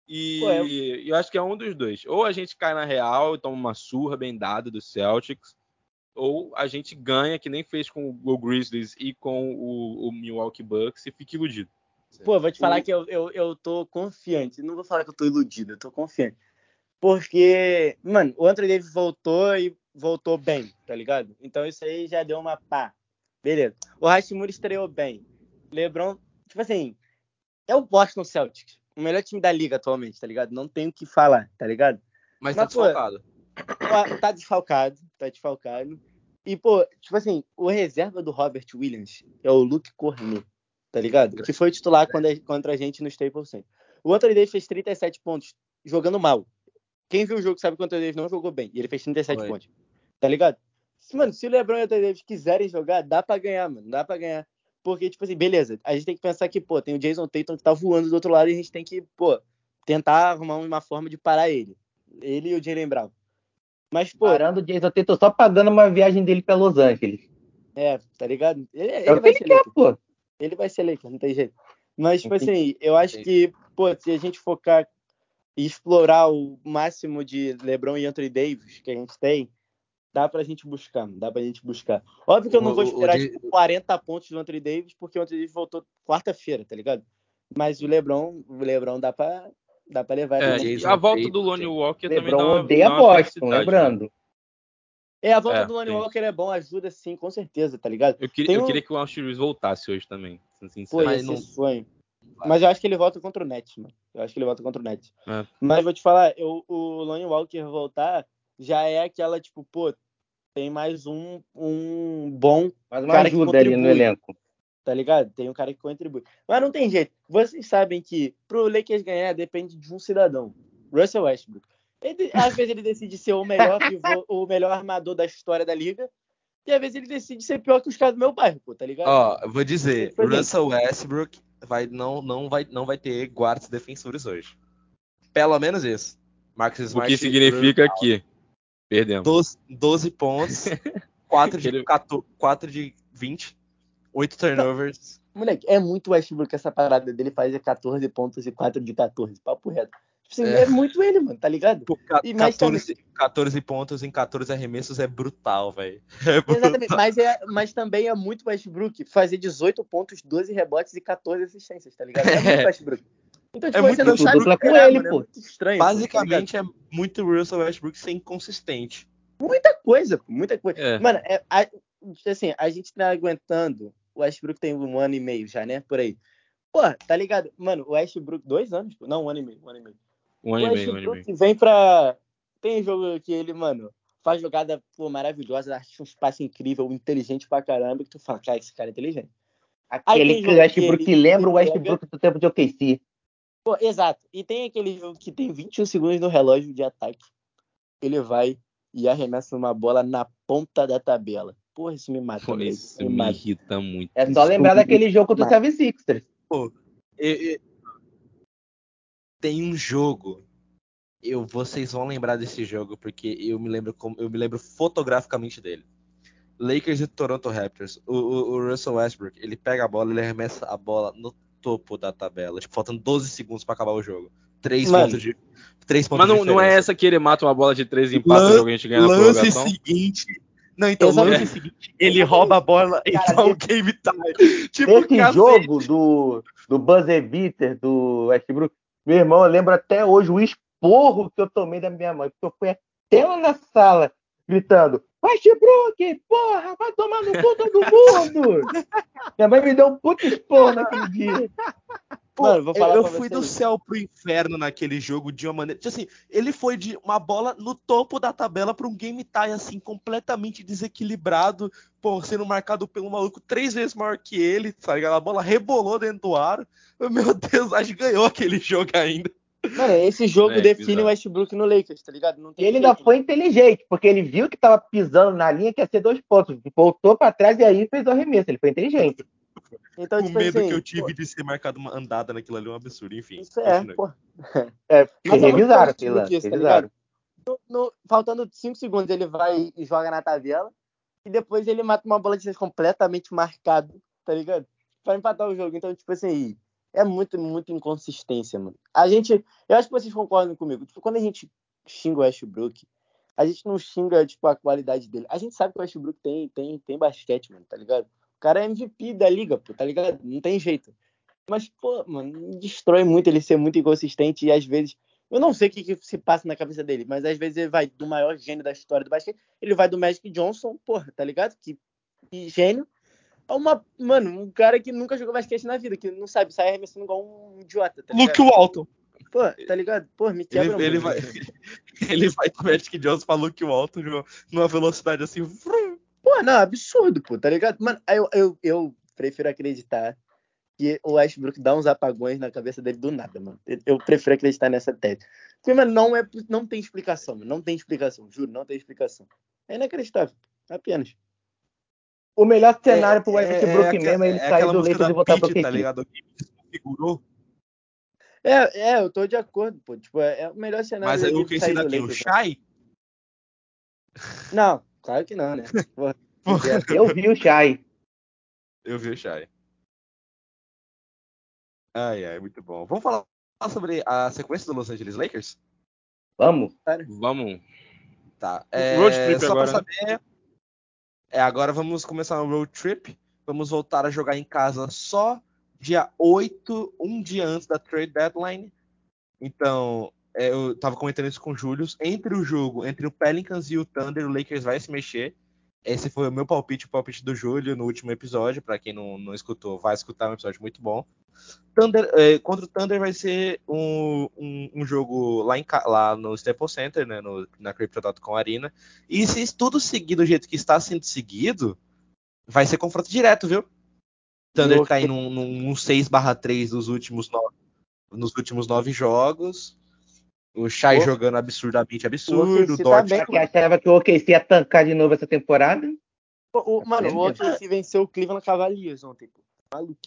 E eu acho que é um dos dois. Ou a gente cai na real e toma uma surra bem dada do Celtics, ou a gente ganha, que nem fez com o Grizzlies e com o Milwaukee Bucks, e fica iludido. Pô, vou te falar que eu tô confiante. Não vou falar que eu tô iludido, eu tô confiante. Porque, mano, o Anthony Davis voltou e voltou bem, tá ligado? Então isso aí já deu uma pá. Beleza. O Hashimura estreou bem. LeBron, tipo assim, é o Boston Celtics. O melhor time da liga atualmente, tá ligado? Não tenho o que falar, tá ligado? Mas tá Mas, pô, desfalcado. tá desfalcado. E, pô, tipo assim, o reserva do Robert Williams é o Luke Cornet, tá ligado? Que foi titular contra a gente no Staples Center. O Anthony Davis fez 37 pontos jogando mal. Quem viu o jogo sabe que o Anthony Davis não jogou bem. E ele fez 37 pontos, tá ligado? Mano, se o LeBron e o Anthony Davis quiserem jogar, dá pra ganhar, mano. Dá pra ganhar. Porque, tipo assim, beleza, a gente tem que pensar que, pô, tem o Jason Tatum que tá voando do outro lado e a gente tem que, pô, tentar arrumar uma forma de parar ele. Ele e o Jaylen Brown. Mas, pô, Parando o Jason Tatum só pagando uma viagem dele pra Los Angeles. tá ligado? É Ele o que vai ele ser quer, Lakers. pô. Ele vai ser Lakers, não tem jeito. Mas, tipo assim, eu acho que, pô, se a gente focar e explorar o máximo de LeBron e Anthony Davis que a gente tem, dá pra gente buscar. Óbvio que eu não vou esperar tipo, 40 pontos do Anthony Davis, porque o Anthony Davis voltou quarta-feira, tá ligado? Mas o LeBron dá pra levar. A volta do Lonnie Walker também dá LeBron uma, odeia dá uma Boston, felicidade, né? lembrando. A volta do Lonnie Walker é bom, ajuda sim, com certeza, tá ligado? Eu queria que o Austin Reeves voltasse hoje também, sendo sincero. Pô, esse sonho. Mas eu acho que ele volta contra o Nets, mano. Mas vou te falar, o Lonnie Walker voltar já é aquela, tipo, pô, tem mais um bom Mas uma cara que ajuda ali no contribui, elenco. tá ligado? Tem um cara que contribui. Mas não tem jeito. Vocês sabem que pro Lakers ganhar depende de um cidadão. Russell Westbrook. Às vezes ele decide ser o melhor pivô, o melhor armador da história da liga. E às vezes ele decide ser pior que os caras do meu bairro, pô, tá ligado? Ó, eu vou dizer, Russell Westbrook não vai ter guardas defensores hoje. Pelo menos isso. Marcus Smart, o que significa que perdemos. 12 pontos, 4 de 20, 8 turnovers. Não, moleque, é muito Westbrook essa parada dele fazer 14 pontos e 4 de 14, papo reto. Tipo assim, é muito ele, mano, tá ligado? Pô, 14 pontos em 14 arremessos é brutal, velho. Exatamente, mas também é muito Westbrook fazer 18 pontos, 12 rebotes e 14 assistências, tá ligado? É muito Westbrook. Então, tipo, você não sabe dupla com ele, pô. É muito estranho. Basicamente, tá é muito Russell Westbrook ser inconsistente. Muita coisa. É. Mano, assim, a gente tá aguentando. O Westbrook tem 1 ano e meio já, né? Por aí. Pô, tá ligado? Mano, o Westbrook, 2 anos? Pô. Não, 1 ano e meio. Um ano e meio. Vem pra... Tem jogo que ele, mano, faz jogada pô, maravilhosa, acha um espaço incrível, inteligente pra caramba, que tu fala, cara, esse cara é inteligente. Aquele Westbrook que lembra o Westbrook do tempo de OKC. Pô, exato. E tem aquele jogo que tem 21 segundos no relógio de ataque. Ele vai e arremessa uma bola na ponta da tabela. Porra, isso me mata. Pô, isso me irrita muito. É só lembrar daquele jogo do 76ers. Pô, tem um jogo. Vocês vão lembrar desse jogo, porque eu me lembro fotograficamente dele. Lakers e Toronto Raptors. O Russell Westbrook, ele pega a bola, ele arremessa a bola no topo da tabela, tipo, faltando 12 segundos pra acabar o jogo. 3 pontos de Mas não é essa que ele mata uma bola de 3 e empata o jogo e a gente ganha na prorrogação? Lance seguinte, ele rouba a bola e dá o game time. Tipo, esse jogo do buzzer beater do Westbrook, meu irmão, eu lembro até hoje o esporro que eu tomei da minha mãe, porque eu fui até lá na sala gritando: Westbrook, porra, vai tomar no cu todo mundo! Minha mãe me deu um puto esporro naquele dia. Pô, Mano, vou falar eu pra fui do vocês. céu pro inferno naquele jogo de uma maneira. Tipo assim, ele foi de uma bola no topo da tabela pra um game tie, assim, completamente desequilibrado, pô, sendo marcado pelo maluco 3 vezes maior que ele, tá ligado? A bola rebolou dentro do aro. Meu Deus, a gente ganhou aquele jogo ainda. Mano, esse jogo É, define o bizarro. Westbrook no Lakers, tá ligado? Não E tem ele ainda jeito. foi inteligente, porque ele viu que tava pisando na linha que ia ser 2 pontos. Voltou pra trás e aí fez o arremesso. Ele foi inteligente. Então, O tipo medo que assim, eu tive de ser marcado uma andada naquilo ali é um absurdo. Enfim, isso continue. pô. É, Nada muito revisaram positivo aquele que lance, isso, tá revisaram. ligado? Faltando 5 segundos, ele vai e joga na tabela. E depois ele mata uma bola de 6 completamente marcado, tá ligado? Pra empatar o jogo. Então, tipo assim, é muito inconsistência, mano. Eu acho que vocês concordam comigo. Tipo, quando a gente xinga o Westbrook, a gente não xinga, tipo, a qualidade dele. A gente sabe que o Westbrook tem basquete, mano, tá ligado? O cara é MVP da liga, pô, tá ligado? Não tem jeito. Mas, pô, mano, destrói muito ele ser muito inconsistente e às vezes. Eu não sei o que se passa na cabeça dele, mas às vezes ele vai do maior gênio da história do basquete, ele vai do Magic Johnson, porra, tá ligado? Que gênio, a mano, um cara que nunca jogou basquete na vida, que não sabe, sai arremessando igual um idiota, tá ligado? Luke Walton. Pô, tá ligado? Pô, me Ele, quebra ele muito. vai, ele vai do Magic Johnson pra Luke Walton numa velocidade assim. Pô, não, absurdo, pô, tá ligado? Mano, eu prefiro acreditar que o Westbrook dá uns apagões na cabeça dele do nada, mano. Eu prefiro acreditar nessa tese. Porque, mano, não tem explicação, mano. Não tem explicação, juro, não tem explicação. É inacreditável, apenas. O melhor cenário pro Westbrook mesmo é ele sair aquela do música Lakers da e voltar pro Pitty, tá KC. ligado? Que desconfigurou. Eu tô de acordo, pô. Tipo, é o melhor cenário Mas aí o ele que sair do daqui? O Lakers. Shai? Não, claro que não, né? Porra, Eu vi o Shai. Eu vi o Shai. Ai, muito bom. Vamos falar sobre a sequência do Los Angeles Lakers? Vamos. Vamos. Tá. Road trip Só agora, pra né? saber, agora vamos começar um road trip. Vamos voltar a jogar em casa só dia 8, um dia antes da trade deadline. Então, eu tava comentando isso com o Júlio. Entre o jogo, entre o Pelicans e o Thunder, o Lakers vai se mexer. Esse foi o meu palpite, o palpite do Júlio no último episódio. Pra quem não escutou, vai escutar, um episódio muito bom. Contra o Thunder vai ser um jogo lá no Staples Center, né, na Crypto.com Arena. E se tudo seguir do jeito que está sendo seguido, vai ser confronto direto, viu? Thunder que tá aí num 6/3 nos últimos 9 jogos. O Shai jogando absurdamente O absurdo. O OKC tá Dort. bem, Pra quem mano. achava que o OKC ia tancar de novo essa temporada, Mano, o OKC venceu o Cleveland Cavaliers ontem, pô. Maluco.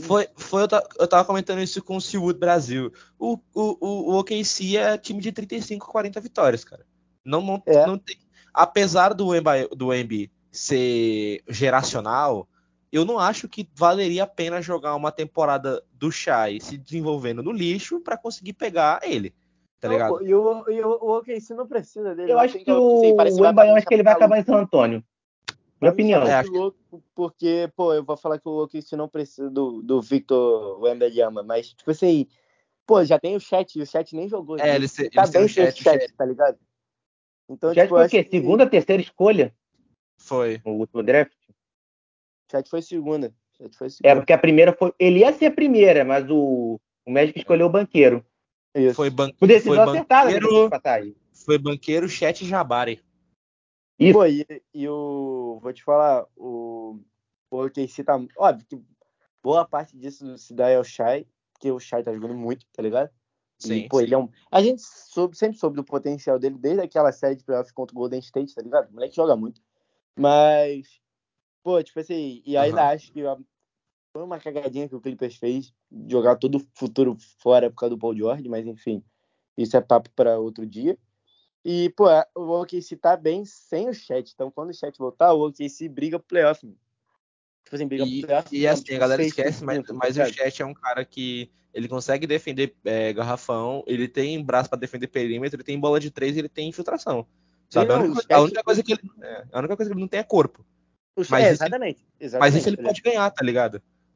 Eu tava comentando isso com o Seawood Brasil. O OKC é time de 35, 40 vitórias, cara. Não tem, apesar do Embiid ser geracional, eu não acho que valeria a pena jogar uma temporada do Shai se desenvolvendo no lixo pra conseguir pegar ele, tá Não, pô, ligado? e o OKC não precisa dele, eu não. acho Tem que que parece que o vai Embaião me acho que chamar ele de vai acabar maluco. em San Antônio. Vai Minha me chamar opinião. de louco, porque, pô, eu vou falar que o OKC não precisa do Victor Wembanyama, mas, tipo assim, pô, já tem o Chat, e o Chat nem jogou. E Eles, tá eles têm bem o sem esse chat. Chat, tá ligado? O Então, Chat tipo, eu foi o acho quê? que Segunda, terceira escolha Foi. no último draft? o Chat foi segunda. Porque a primeira foi. Ele ia ser a primeira, mas o Magic escolheu o banqueiro. Isso. O decisão acertada, né? De passagem. Foi banqueiro, Chat e Jabari. Isso. Pô, vou te falar, o OKC tá. Óbvio que boa parte disso se dá ao Shai, porque o Shai tá jogando muito, tá ligado? E, Sim, pô, ele é um. A gente sempre soube do potencial dele desde aquela série de playoff contra o Golden State, tá ligado? O moleque joga muito. Mas, pô, tipo assim, e ainda acho que foi uma cagadinha que o Clippers fez, jogar todo o futuro fora por causa do Paul George, mas enfim, isso é papo para outro dia. E, pô, o OKC tá bem sem o Chat, então quando o Chat voltar, o OKC briga pro playoff, mano. Tipo assim, briga pro playoff E mesmo, assim, a tipo, galera sexto, esquece, quinto, tá mas o ligado? Chat é um cara que ele consegue defender garrafão, ele tem braço pra defender perímetro, ele tem bola de 3 e ele tem infiltração. Sabe? A Não, única, o a Chat, única coisa que ele não tem é corpo. é, Mas isso exatamente, mas isso exatamente, ele tá ligado? pode ganhar, tá ligado?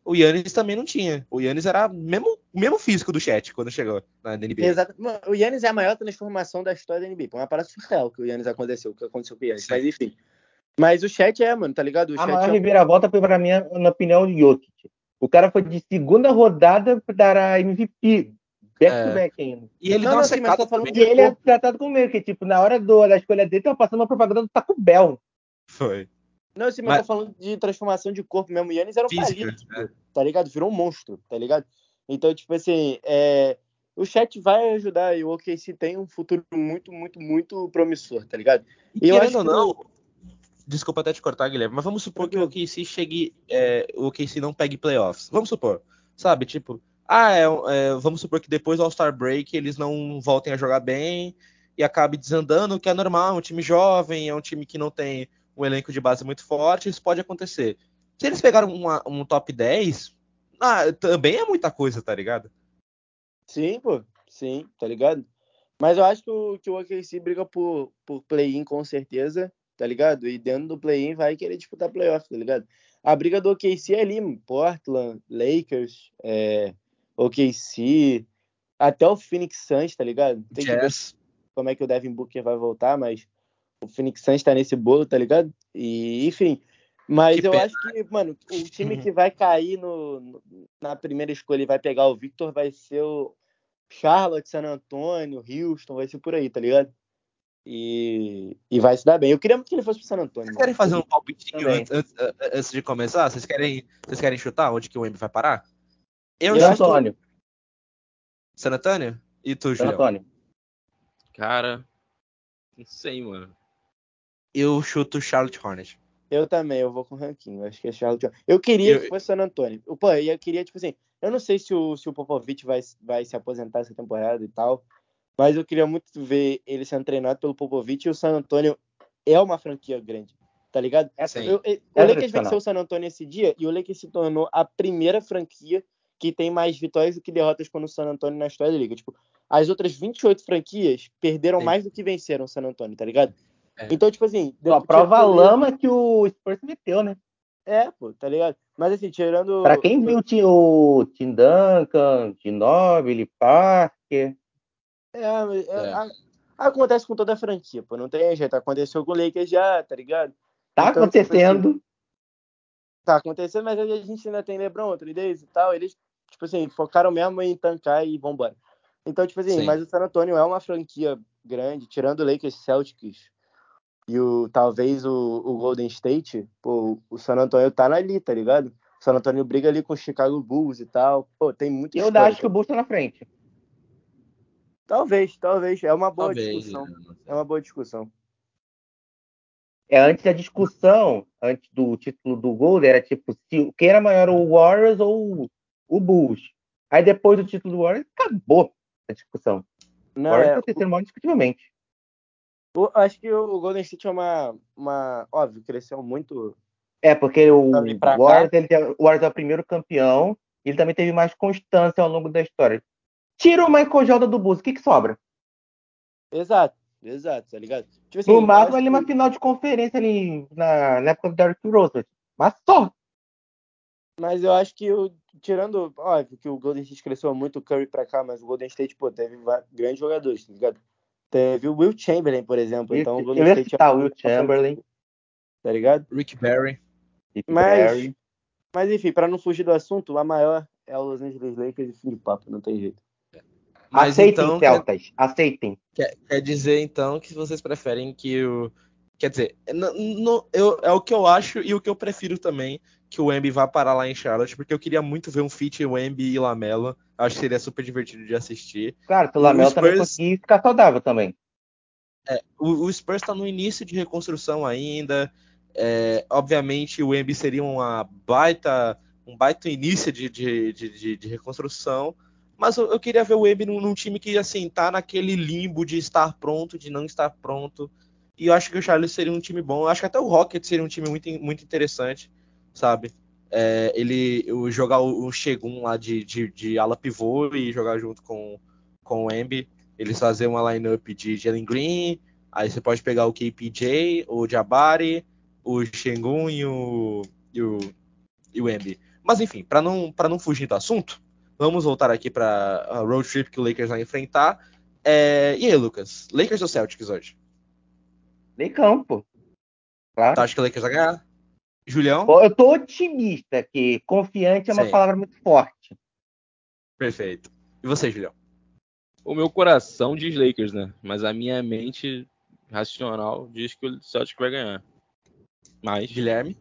o Giannis também não tinha. O Giannis era mesmo físico do Chet quando chegou na NBA. Exato. Mano, o Giannis é a maior transformação da história da NBA. Uma parada surreal que o Giannis aconteceu com o Giannis. Mas enfim. Mas o Chet mano, tá ligado? O A Chet maior reviravolta foi, pra mim, na opinião, o Jokic. O cara foi de segunda rodada pra dar a MVP. Back-to-back ainda. E ele dá uma secada também. E ele é tratado como meio que, tipo, na hora da escolha dele, tava passando uma propaganda do Taco Bell. Foi. Não, assim, mas eu tô falando de transformação de corpo mesmo. O Giannis era um palito, tá ligado? Virou um monstro, tá ligado? Então, tipo assim, o Chet vai ajudar e o OKC tem um futuro muito, muito, muito promissor, tá ligado? E querendo ou não, desculpa até te cortar, Guilherme, mas vamos supor que o OKC o OKC não pegue playoffs. Vamos supor, sabe? Tipo, vamos supor que depois do All-Star Break eles não voltem a jogar bem e acabe desandando, o que é normal, é um time jovem, é um time que não tem um elenco de base muito forte, isso pode acontecer. Se eles pegaram um top 10, também é muita coisa, tá ligado? Sim, pô. Sim, tá ligado? Mas eu acho que o OKC briga por play-in com certeza, tá ligado? E dentro do play-in vai querer disputar playoff, tá ligado? A briga do OKC é ali, Portland, Lakers, OKC, até o Phoenix Suns, tá ligado? Tem que ver como é que o Devin Booker vai voltar, mas o Phoenix Suns tá nesse bolo, tá ligado? E, enfim, mas eu acho que, mano, o time que vai cair na primeira escolha e vai pegar o Victor vai ser o Charlotte, San Antonio, Houston, vai ser por aí, tá ligado? E vai se dar bem. Eu queria muito que ele fosse pro San Antonio. Vocês querem fazer um palpitinho antes de começar? Vocês querem chutar onde que o Embi vai parar? San Antonio. San Antonio? E tu, Julião? San Antonio. Cara, não sei, mano. Eu chuto Charlotte Hornets. Eu também, eu vou com o ranking. Acho que é Charlotte Hornets. Eu queria que fosse San Antonio. Pô, eu queria, tipo assim, eu não sei se o Popovich vai se aposentar essa temporada e tal, mas eu queria muito ver ele sendo treinado pelo Popovich e o San Antonio é uma franquia grande, tá ligado? O Lakers venceu o San Antonio esse dia e o Lakers se tornou a primeira franquia que tem mais vitórias do que derrotas quando o San Antonio na história da liga. Tipo, as outras 28 franquias perderam mais do que venceram o San Antonio, tá ligado? Então, tipo assim... A prova a lama que o Spurs meteu, né? Pô, tá ligado? Mas assim, tirando... Pra quem viu o Tim Duncan, Ginobili, Parker... Acontece com toda a franquia, pô. Não tem jeito. Aconteceu com o Lakers já, tá ligado? Tá então, acontecendo. Tipo assim, tá acontecendo, mas a gente ainda tem LeBron, Anthony Davis e tal. Eles, tipo assim, focaram mesmo em tancar e vambora. Então, tipo assim, mas o San Antonio é uma franquia grande, tirando o Lakers, Celtics e talvez o Golden State, pô, o San Antonio tá ali, tá ligado? O San Antonio briga ali com o Chicago Bulls e tal. Pô, tem muita história. Eu acho que o Bulls tá na frente. Talvez. É uma boa discussão. É uma boa discussão. Antes da discussão, antes do título do Golden, era tipo, quem era maior, o Warriors ou o Bulls. Aí depois do título do Warriors, acabou a discussão. O Warriors tá terceiro maior discutivelmente. Acho que o Golden State é uma... Óbvio, cresceu muito. Porque o Warriors é o primeiro campeão e ele também teve mais constância ao longo da história. Tira o Michael Jordan do Bulls, o que sobra? Exato, tá ligado? Tipo assim, no máximo, ali uma final de conferência ali na época do Derrick Rose. Mas só. Mas eu acho que, tirando, óbvio que o Golden State cresceu muito, o Curry pra cá, mas o Golden State, pô, teve grandes jogadores, tá ligado? Teve o Will Chamberlain, por exemplo. Então o Golden State o Will Chamberlain. Tá ligado? Rick Barry. Mas enfim, pra não fugir do assunto, a maior é o Los Angeles Lakers e fim de papo, não tem jeito. Mas aceitem, então, Celtas, aceitem. Quer dizer, então, que vocês preferem que o... Quer dizer, é o que eu acho e o que eu prefiro também, que o Embi vá parar lá em Charlotte, porque eu queria muito ver um feat Embi e Lamelo. Acho que seria super divertido de assistir. Claro, que o Lamelo também conseguir ficar saudável também. O Spurs está no início de reconstrução ainda. Obviamente, o Embi seria um baita início de reconstrução. Mas eu queria ver o Embi num time que, assim, tá naquele limbo de estar pronto, de não estar pronto. E eu acho que o Charlotte seria um time bom. Eu acho que até o Rockets seria um time muito, muito interessante, sabe? Jogar o Şengün lá de ala pivô e jogar junto com o Embi. Eles fazem uma lineup de Jalen Green, aí você pode pegar o KPJ, o Jabari, o Şengün e o Embi. Mas enfim, para não fugir do assunto, vamos voltar aqui para a road trip que o Lakers vai enfrentar. E aí, Lucas? Lakers ou Celtics hoje? Leicão, pô. Tu Claro. acha que o Lakers vai ganhar? Julião? Pô, eu tô otimista, que confiante é uma Sim. palavra muito forte. Perfeito. E você, Julião? O meu coração diz Lakers, né? Mas a minha mente racional diz que o Celtic vai ganhar. Mas Guilherme?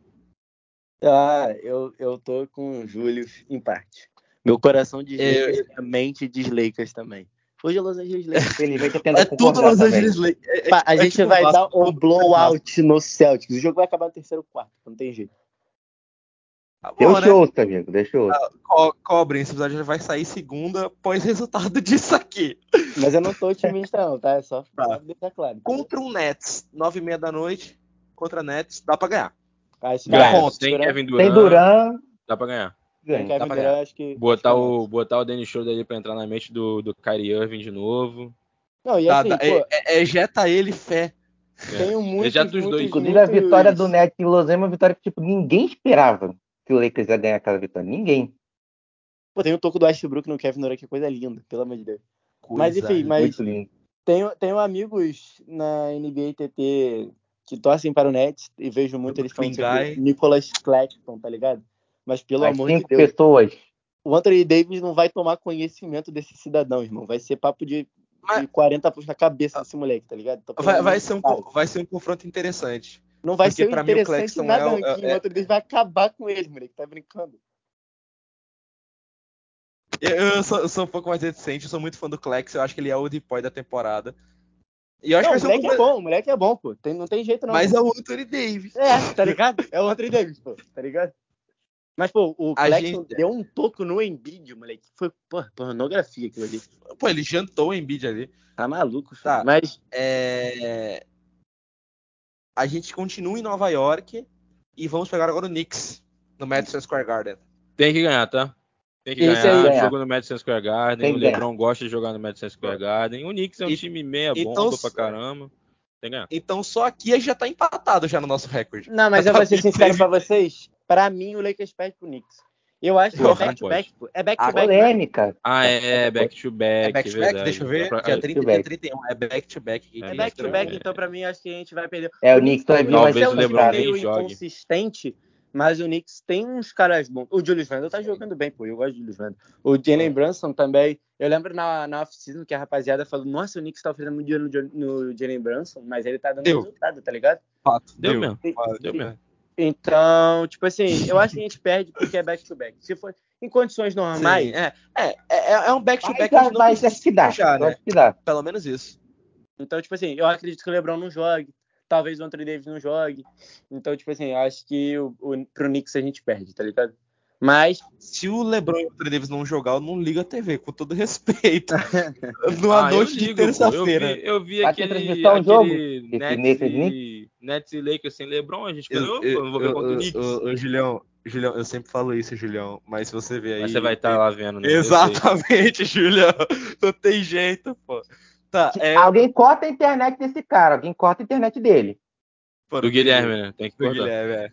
Eu tô com o Júlio em parte. Meu coração diz Eu- Lakers e a mente diz Lakers também. Hoje é Los Angeles Lakers. Infelizmente eu tendo a É tudo concordar Los também. Angeles Lakers. Pá, a gente tipo vai Vasco, dar um tudo blowout no Celtics. O jogo vai acabar no terceiro quarto, não tem jeito. Tá bom, Deixa né? eu ouço, amigo, deixa eu ouço. Cobrem, esse episódio vai sair segunda após resultado disso aqui. Mas eu não tô otimista não, tá? É só deixar claro. Contra um Nets, 9h30 da noite. Contra Nets, dá pra ganhar. Ah, esse Ganha. cara, Ponto. sem Kevin Tem Durant, Durant, dá pra ganhar. Tem ganha. Dá Kevin pra Durant, ganhar. acho que... Botar acho que é o Dennis Schroeder ali pra entrar na mente do Kyrie Irving de novo. não, e Tá, assim, pô, ejeta ele, fé. tenho Ele já dos dois. Inclusive a vitória do Nets em Los Angeles é uma vitória que tipo, ninguém esperava que o Lakers ia ganhar aquela vitória. Ninguém. Pô, tem o toco do Westbrook no Kevin Durant, que coisa linda, pelo amor de Deus. Mas Coisa enfim, mas Muito lindo. tenho amigos na NBA TT que torcem para o Nets e vejo muito eles falando sobre Guy. Nicholas Claxton, tá ligado? Mas pelo As amor de 5 Deus, pessoas. o Anthony Davis não vai tomar conhecimento desse cidadão, irmão. Vai ser papo de Mas- 40 pontos na cabeça desse moleque, tá ligado? Então, pelo amor Vai de ser Deus, vai ser um confronto interessante. não vai porque ser pra mim o interessante Claxton nada, é o- Ranquinho. é- O Anthony Davis vai acabar com ele, moleque. Tá brincando. Eu sou um pouco mais reticente, eu sou muito fã do Clax, eu acho que ele é o depoy da temporada. E eu acho Não, que o vai ser um moleque pouco é bom, o moleque é bom, pô. Não tem jeito não. Mas é o Anthony Davis. É, tá ligado? É o Anthony Davis, pô, tá ligado? Mas, pô, o A Claxton gente- deu um toco no Embiid, moleque. Foi, pô, pornografia aquilo ali. Pô, ele jantou o Embiid ali. Tá maluco, filho. Tá. Mas, A gente continua em Nova York e vamos pegar agora o Knicks no Madison Square Garden. Tem que ganhar, tá? Tem que Esse ganhar. aí. Jogo no Madison Square Garden. Tem O que ganhar. LeBron gosta de jogar no Madison Square Garden. O Knicks é um time meia então, bomba pra caramba. Tem que ganhar. Então só aqui a gente já tá empatado já no nosso recorde. não, mas Já eu tá vou ser 26. sincero pra vocês. Pra mim, o Lakers perde pro Knicks. Eu acho que é Porra, não back-to-back, pô. É Ah, back-to-back, né? Polêmica. Ah, é back-to-back. É back-to-back? Verdade. Deixa eu ver. Pra- Dia 30 e dia back. 31. É back-to-back. É É back-to-back, É. então pra mim acho que a gente vai perder. O Knicks vai vir mais Talvez é o um LeBron time nem meio jogue. inconsistente, mas o Knicks tem uns caras bons. O Julius Randle tá jogando bem, pô. Eu gosto do Julius Randle. O Jalen Brunson também. Eu lembro na off-season que a rapaziada falou: nossa, o Knicks tá oferecendo muito dinheiro no Jalen Brunson, mas ele tá dando resultado, tá ligado? Fato. Deu mesmo. Fato. Deu mesmo. Então, tipo assim, eu acho que a gente perde porque é back-to-back. Se for em condições normais, Sim, é um back-to-back que a gente não Mas precisa acho que dá. já, Eu né? acho que dá. Pelo menos isso. então, tipo assim, eu acredito que o LeBron não jogue. Talvez o Anthony Davis não jogue. Então, tipo assim, eu acho que pro Knicks a gente perde, tá ligado? Mas, Se o LeBron e o Anthony Davis não jogar, eu não ligo a TV, com todo respeito. Numa Eu noite de ligo, pô. terça-feira. Eu vi Vai ter transmissão o jogo? Esse Nets e Lakers sem LeBron. A gente ganhou, pô. Eu não vou ver contra o Knicks. Julião, eu sempre falo isso, Julião, mas se você ver aí... Mas você vai estar lá vendo, né? Eu sei. Exatamente, Julião. Não tem jeito, pô. Tá, Alguém corta a internet desse cara. Alguém corta a internet dele. pô, Do Guilherme, né? Tem que Do cortar. Guilherme,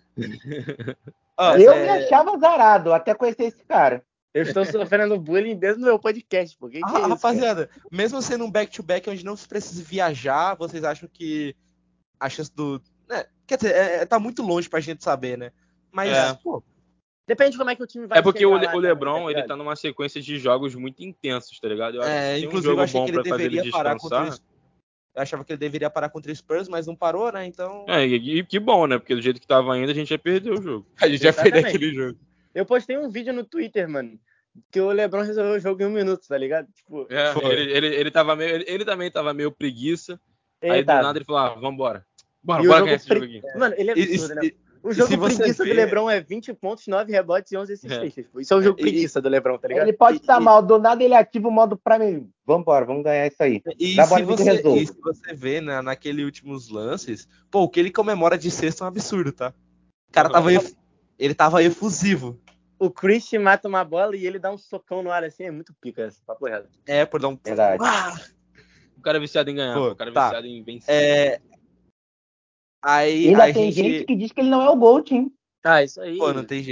Eu me achava azarado até conhecer esse cara. eu estou sofrendo bullying desde o meu podcast, pô. Que é isso, cara? rapaziada, mesmo sendo um back-to-back onde não se precisa viajar, vocês acham que a chance do... quer dizer, tá muito longe pra gente saber, né? Mas, pô, Depende de como é que o time vai É porque chegar o lá também, LeBron, tá ele ligado? tá numa sequência de jogos muito intensos, tá ligado? Eu acho que se tem um inclusive eu jogo achei bom que ele pra fazer ele deveria parar contra descansar. Eu achava que ele deveria parar contra o Spurs, mas não parou, né? Então E que bom, né? Porque do jeito que tava indo, a gente ia perder o jogo. a gente já perdeu Exatamente. aquele jogo. Eu postei um vídeo no Twitter, mano, que o LeBron resolveu o jogo em 1 minuto, tá ligado? Tipo, Foi. Ele também tava meio preguiça. Aí do tava. nada ele falou, vambora. Bora E o ganhar jogo esse jogo aqui. Mano, ele é absurdo, né? O jogo se você preguiça vê- do LeBron é 20 pontos, 9 rebotes e 11 assistências. Pô. Isso é o jogo preguiça do LeBron, tá ligado? Ele pode estar mal, do nada ele ativa o modo pra mim. Vambora, vamos ganhar isso aí. E Dá se, bola que você, resolve. e se você vê naquele últimos lances, pô, o que ele comemora de sexta é um absurdo, tá? O cara tava efusivo. O Chris mata uma bola e ele dá um socão no ar assim, é muito pica essa, papo reto. Por dar um... Verdade. O cara é viciado em ganhar, Pô, o cara é tá. viciado em vencer. Aí Ainda a tem gente... gente que diz que ele não é o GOAT, hein? Ah, isso aí. Pô, não tem jeito.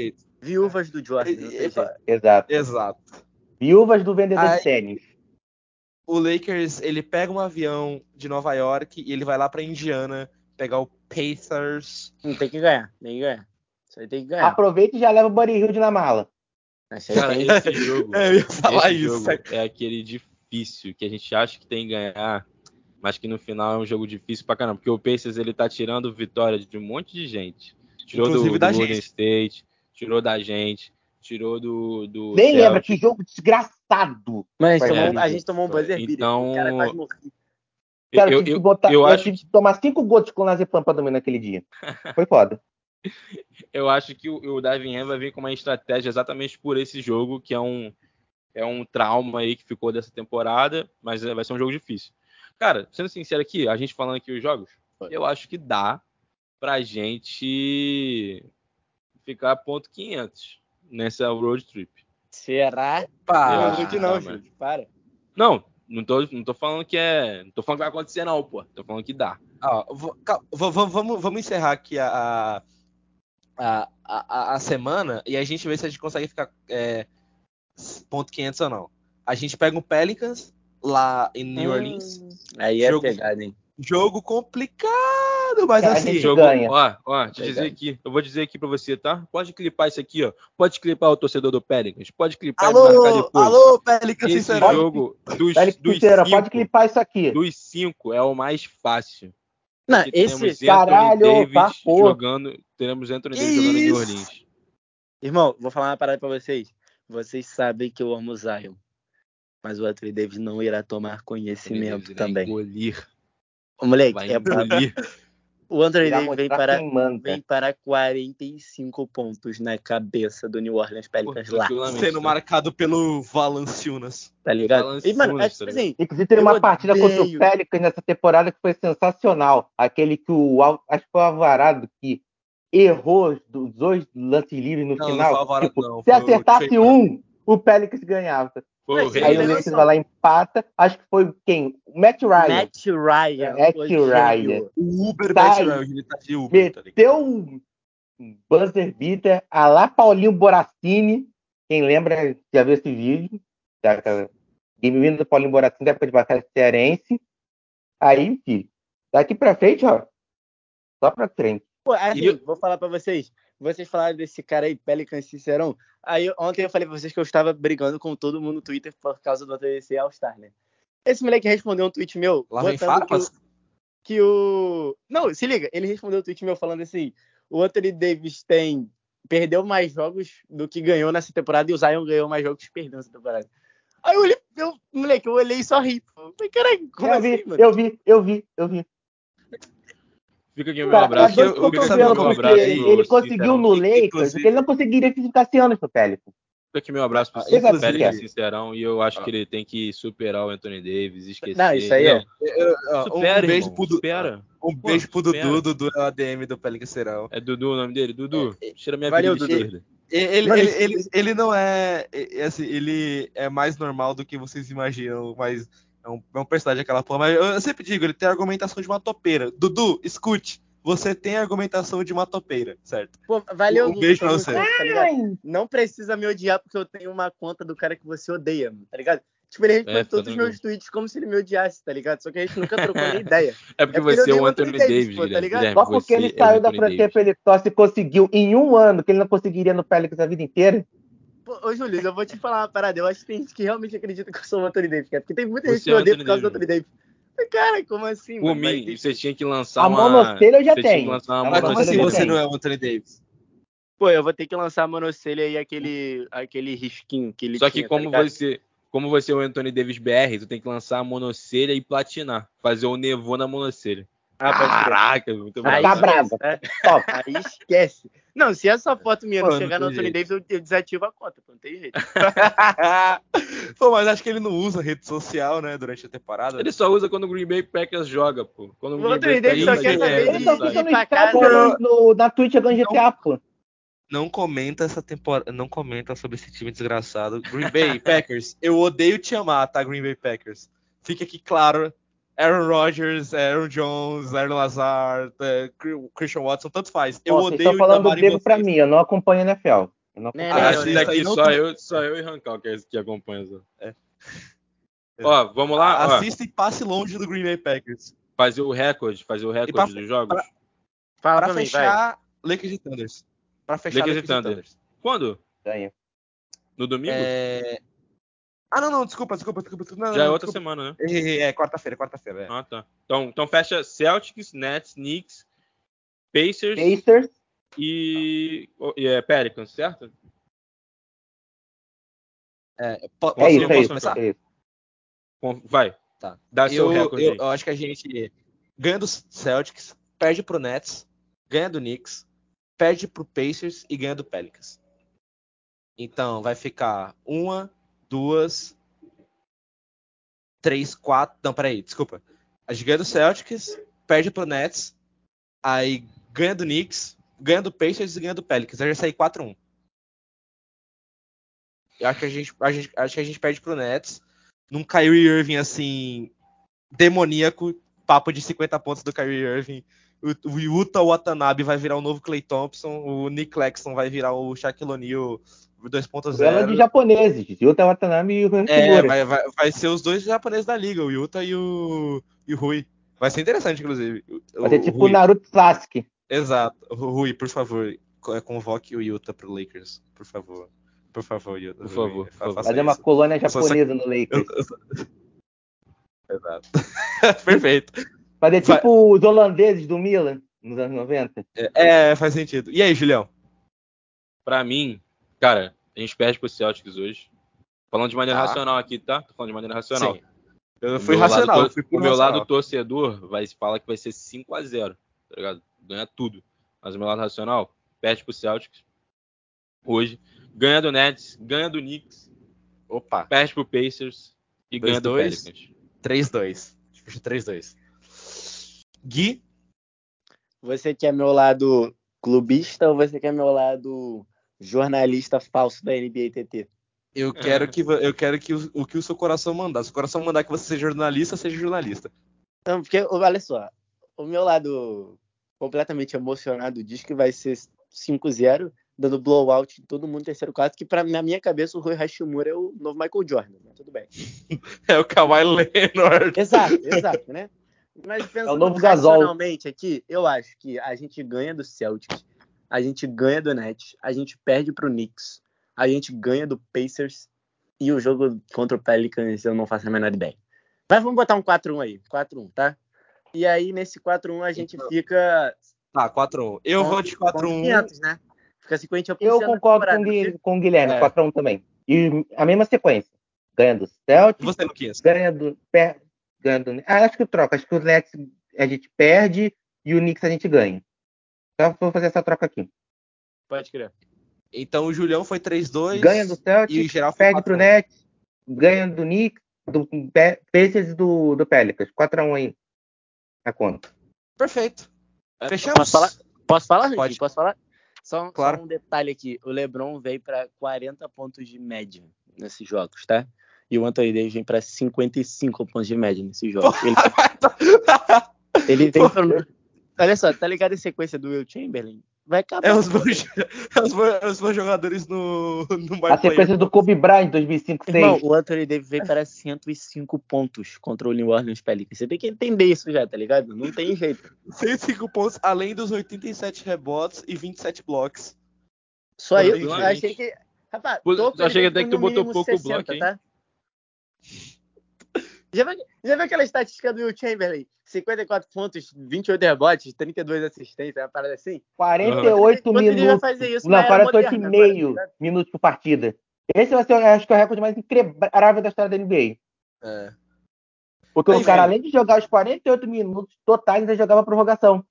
Viúvas do Jordan, não tem jeito. Exato. Viúvas do vendedor de tênis. O Lakers, ele pega um avião de Nova York e ele vai lá pra Indiana pegar o Pacers. Tem que ganhar. Isso aí tem que ganhar. Aproveita e já leva o Buddy Hield na mala. Cara, esse jogo, Eu ia falar esse isso. jogo é aquele difícil que a gente acha que tem que ganhar, mas que no final é um jogo difícil pra caramba. Porque o Pacers, ele tá tirando vitória de um monte de gente. Tirou Inclusive do da Golden gente. State, tirou da gente, tirou do Nem Celtics. lembra, que jogo desgraçado. Mas Vai a gente tomou um buzzer beater. Então, O cara quase morreu. Cara, eu tive que tomar 5 gotas de clonazepam pra dormir naquele dia. Foi foda. Eu acho que o Devin Ham vai vir com uma estratégia exatamente por esse jogo, que é um trauma aí que ficou dessa temporada, mas vai ser um jogo difícil. Cara, sendo sincero aqui, a gente falando aqui os jogos, eu acho que dá pra gente ficar ponto 500 nessa road trip. Será? Pá. Não grude não, gente. Para. Não tô falando que não tô falando que vai acontecer não, pô. Tô falando que dá. Vamos encerrar aqui a semana e a gente vê se a gente consegue ficar ponto 500 ou não. A gente pega um Pelicans lá em New Orleans. Aí é pegada, hein? Jogo complicado, mas A assim... gente Jogo, ganha. ó, eu vou dizer aqui pra você, tá? Pode clipar isso aqui, ó. Pode clipar o torcedor do Pelicans. Pode clipar e marcar depois. Alô, Pelicans, Esse sinceramente. jogo dos Sincero, pode 5, clipar isso aqui. dos 5 é o mais fácil. Não, Porque esse temos caralho, Anthony Davis porra. jogando. Teremos Anthony Davis jogando em New Orleans. Irmão, vou falar uma parada pra vocês. Vocês sabem que eu amo o Zion. Mas o Anthony Davis não irá tomar conhecimento também. O moleque, o Anthony Davis vem para 45 pontos na cabeça do New Orleans Pelicans lá. Sendo marcado pelo Valanciunas. Tá ligado? E, mano, é tipo assim... Inclusive, teve uma partida contra o Pelicans nessa temporada que foi sensacional. Aquele que acho que foi o Alvarado que errou os 2 lances livres no final. Não foi o Alvarado, não. Se acertasse o Pelicans ganhava. Aí o Lakers vai lá e empata. Acho que foi quem? O Matt Ryan. O Uber Matt Ryan. Ele tá de Uber. Meteu um buzzer beater a lá Paulinho Borracini. Quem lembra, já viu esse vídeo. Game vindo do Paulinho Borracini da época de batalha cearense. Aí, filho, daqui pra frente, ó. Só pra frente. Pô, assim, vou falar pra vocês. Vocês falaram desse cara aí, Pelicans Sincerão. Aí ontem eu falei pra vocês que eu estava brigando com todo mundo no Twitter por causa do ATC All-Star, né? Esse moleque respondeu um tweet meu lá vem botando que o... Não, se liga, ele respondeu um tweet meu falando assim, o Anthony Davis perdeu mais jogos do que ganhou nessa temporada e o Zion ganhou mais jogos que perdeu nessa temporada. Aí eu olhei e só ri. Falei, caralho, como assim, mano? Eu vi. Fica aqui o meu abraço. Ele conseguiu no Lakers o que ele não conseguiria se ficasse anos no Pelicans. Fica aqui meu abraço pro Pelicans Sincerão. E eu acho que ele tem que superar o Anthony Davis, esquecer. Não, isso aí supera, um beijo pro Dudu. Dudu é o ADM do Pelicans Sincerão. É Dudu o nome dele? Dudu, tira minha vida de esquerda. Ele não é... Assim, ele é mais normal do que vocês imaginam, mas... É um personagem aquela porra, mas eu sempre digo, ele tem a argumentação de uma topeira. Dudu, escute, você tem a argumentação de uma topeira, certo? Pô, valeu, um beijo pra você. Tá ligado? Não precisa me odiar porque eu tenho uma conta do cara que você odeia, tá ligado? Tipo, ele responde todos os meus tweets como se ele me odiasse, tá ligado? Só que a gente nunca trocou nem ideia. É porque você é o Anthony Davis, pô, tá ligado? Só porque ele saiu da franquia Pelicans e conseguiu em um ano, que ele não conseguiria no Pelicans a vida inteira. Pô, ô, Júlio, eu vou te falar uma parada. Eu acho que tem gente que realmente acredita que eu sou o Anthony Davis, cara. Porque tem muita gente que eu odeio por causa do Anthony Davis. Cara, como assim? Por mim, você tinha que lançar a monocelha eu já tenho. Mas como assim você não é o Anthony Davis? Pô, eu vou ter que lançar a monocelha e aquele risquinho que ele Só tinha. Que como você é o Anthony Davis BR, tu tem que lançar a monocelha e platinar. Fazer o nevô na monocelha. Caraca, muito bravo. Tá bravo. Top. Aí esquece. Não, se essa foto minha não chegar no Anthony Davis, eu desativo a conta, não tem jeito. Pô, mas acho que ele não usa rede social, né, durante a temporada. Ele só usa quando o Green Bay Packers joga, pô. Quando o Anthony Davis só quer saber de ir pra casa. Na Twitch jogando GTA, pô. Não comenta essa temporada, não comenta sobre esse time desgraçado. Green Bay Packers, eu odeio te amar, tá, Green Bay Packers. Fica aqui claro. Aaron Rodgers, Aaron Jones, Aaron Lazard, Christian Watson, tanto faz. Eu odeio vocês estão falando grego pra mim, eu não acompanho a NFL. Eu não Né, acompanho. Assiste né, aqui não só eu e Rancal que acompanham. Só. Ó, vamos lá, ó. Assista e passe longe do Green Bay Packers. Fazer o recorde pra- dos jogos. Fala Pra pra mim, vai. fechar, Lakers e Thunders. Pra fechar, Lakers e Lakers e Thunder. Thunders. Quando? Ganha. No domingo? Não, desculpa. Não, Já é não, outra desculpa. semana, né? É quarta-feira. É. Ah, tá. Então fecha Celtics, Nets, Knicks, Pacers Pacers, e Pelicans, certo? Posso isso. começar? É isso. Vai. Tá. Dá seu recorde aí. Eu acho que a gente ganha do Celtics, perde pro Nets, ganha do Knicks, perde pro Pacers e ganha do Pelicans. Então vai ficar 1, 2, 3, 4. Não, peraí, desculpa. A gente ganha do Celtics, perde pro Nets, aí ganha do Knicks, ganha do Pacers e ganha do Pelicans. Aí já sair 4-1. Eu acho que a gente perde pro Nets. Num Kyrie Irving assim, demoníaco, papo de 50 pontos do Kyrie Irving. O Yuta Watanabe vai virar o novo Klay Thompson, o Nick Claxton vai virar o Shaquille O'Neal Duelo de 2.0. japoneses. Yuta Watanabe e o Hashimura. Vai ser os dois japoneses da liga, o Yuta e o Rui. Vai ser interessante, inclusive. Vai ser tipo o Rui. Naruto Sasuke. Exato. Rui, por favor, convoque o Yuta pro Lakers, por favor. Por favor, Yuta. Por favor, por favor. Faça Fazer uma isso. colônia japonesa no Lakers. Exato. Perfeito. Fazer tipo os holandeses do Milan nos anos 90. Faz sentido. E aí, Julião? Pra mim, cara, a gente perde pro Celtics hoje. Falando de maneira racional aqui, tá? Tô falando de maneira racional. Sim. Eu fui racional. O meu lado torcedor fala que vai ser 5-0, tá ligado? Ganha tudo. Mas o meu lado racional, perde pro Celtics hoje. Ganha do Nets, ganha do Knicks. Opa. Perde pro Pacers e ganha do Pelicans. 3-2. 3-2. Gui? Você quer meu lado clubista ou você quer meu lado jornalista falso da NBA TT? Eu quero que o que o seu coração mandar. Se o coração mandar que você seja jornalista, seja jornalista. Não, porque, olha só, o meu lado completamente emocionado diz que vai ser 5-0, dando blowout em todo mundo no terceiro quarto, que na minha cabeça o Rui Hashimura é o novo Michael Jordan, mas tudo bem. É o Kawhi Leonard. Exato, né? Mas pensando novo Gasol. racionalmente aqui, eu acho que a gente ganha do Celtics, a gente ganha do Nets, a gente perde pro Knicks, a gente ganha do Pacers e o jogo contra o Pelicans eu não faço a menor ideia. Mas vamos botar um 4-1 aí, 4-1, tá? E aí nesse 4-1 a gente fica... Tá, 4-1. Eu vou de 4-1. 500, né? Fica 50%. Eu concordo com o Guilherme, 4-1 também. E a mesma sequência. Ganha do Celtics, Você, Luquinhas? ganha do... acho que troca. Acho que o Nets a gente perde e o Knicks a gente ganha. Então vou fazer essa troca aqui. Pode crer. Então o Julião foi 3-2. Ganha do Celtics, e o geral foi perde 4-1. pro Nets, ganha do Knicks, do Pacers e do Pelicans. 4-1 aí na conta. Perfeito. Fechamos? Posso falar, Randy? Pode. Posso falar? Só Claro. um detalhe aqui. O LeBron veio para 40 pontos de média nesses jogos, tá? E o Anthony Davis vem para 55 pontos de média nesses jogos. Ele vem pra... Olha só, tá ligado a sequência do Will Chamberlain? Vai acabar. Os bons jogadores no A sequência do Kobe Bryant 2005-06. Irmão, o Anthony Davis veio para 105 pontos contra o New Orleans Pelicans. Você tem que entender isso já, tá ligado? Não tem jeito. 105 pontos, além dos 87 rebotes e 27 blocos. Só Não, eu não, achei que... Rapaz, Eu achei até que tu botou pouco 60, bloco, hein? tá? Já viu aquela estatística do Will Chamberlain? 54 pontos, 28 rebotes, 32 assistências, uma parada assim? 48 minutos. Vai fazer isso Não, na era 48 e moderna, meio agora, minutos por partida. Esse vai ser, acho que é o recorde mais incrível da história da NBA. Porque o cara, além de jogar os 48 minutos totais, ainda jogava prorrogação.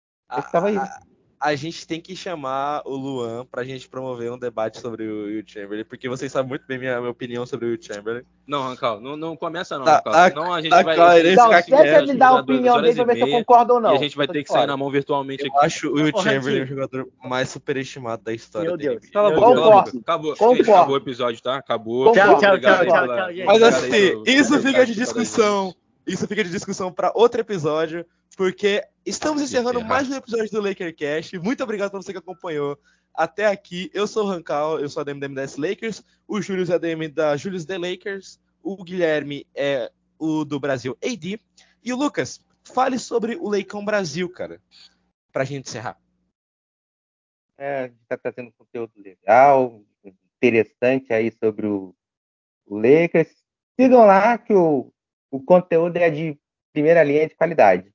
A gente tem que chamar o Luan pra gente promover um debate sobre o Will Chamberlain, porque vocês sabem muito bem minha opinião sobre o Will Chamberlain. Não, Rancal, não começa não, Tá, Rancal. Senão a gente vai... Deixa ele dar a opinião dele pra ver se eu concordo ou não. E a gente vai ter que sair na mão virtualmente aqui. Eu acho o Will Chamberlain o jogador mais superestimado da história. Meu Deus. Cala a boca. Acabou o episódio, tá? Acabou. Tchau, gente. Mas assim, isso fica de discussão. Isso fica de discussão para outro episódio. porque estamos encerrando mais um episódio do LakerCast. Muito obrigado pra você que acompanhou até aqui. Eu sou o Rancal, eu sou a DM da MDS Lakers, o Júlio é a DM da Julius The Lakers, o Guilherme é o do Brasil AD, e o Lucas, fale sobre o Leicão Brasil, cara, pra gente encerrar. A gente está trazendo conteúdo legal, interessante aí sobre o Lakers. Sigam lá que o conteúdo é de primeira linha de qualidade.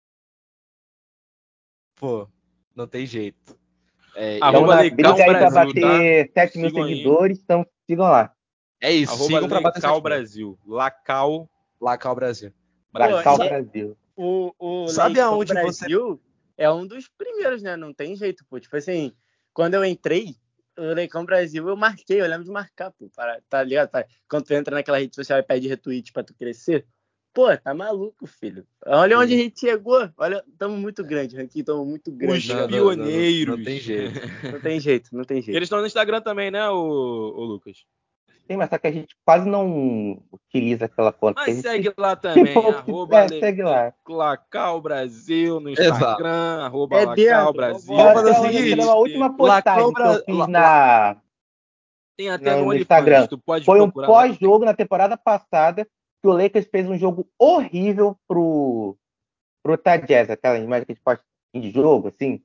Pô, não tem jeito. Então, na briga aí para bater 7 mil Sigam seguidores, então sigam lá. É isso, sigam pra bater 7 mil. Brasil. Lacal Brasil. Lacal Brasil. O Sabe Leicão aonde Brasil é um dos primeiros, né? Não tem jeito, pô. Tipo assim, quando eu entrei, o Leicão Brasil, eu marquei, eu lembro de marcar, pô. Tá ligado? Quando tu entra naquela rede social e pede retweet pra tu crescer. Pô, tá maluco, filho. Olha onde a gente chegou. Olha, tamo muito grande, Ranquinho, tamo muito grande. Os pioneiros. Não tem jeito. Não tem jeito. Eles estão no Instagram também, né, o Lucas? Sim, mas só que a gente quase não utiliza aquela conta. Mas segue lá também, segue lá. Lacal Brasil no Instagram, É Lacal dentro, Brasil. Vamos fazer o seguinte, a última postagem que eu fiz Tem até no no Instagram. OnlyFans, tu pode Foi um procurar pós-jogo na temporada passada que o Lakers fez um jogo horrível pro Utah Jazz, aquela imagem que a gente posta de jogo, assim.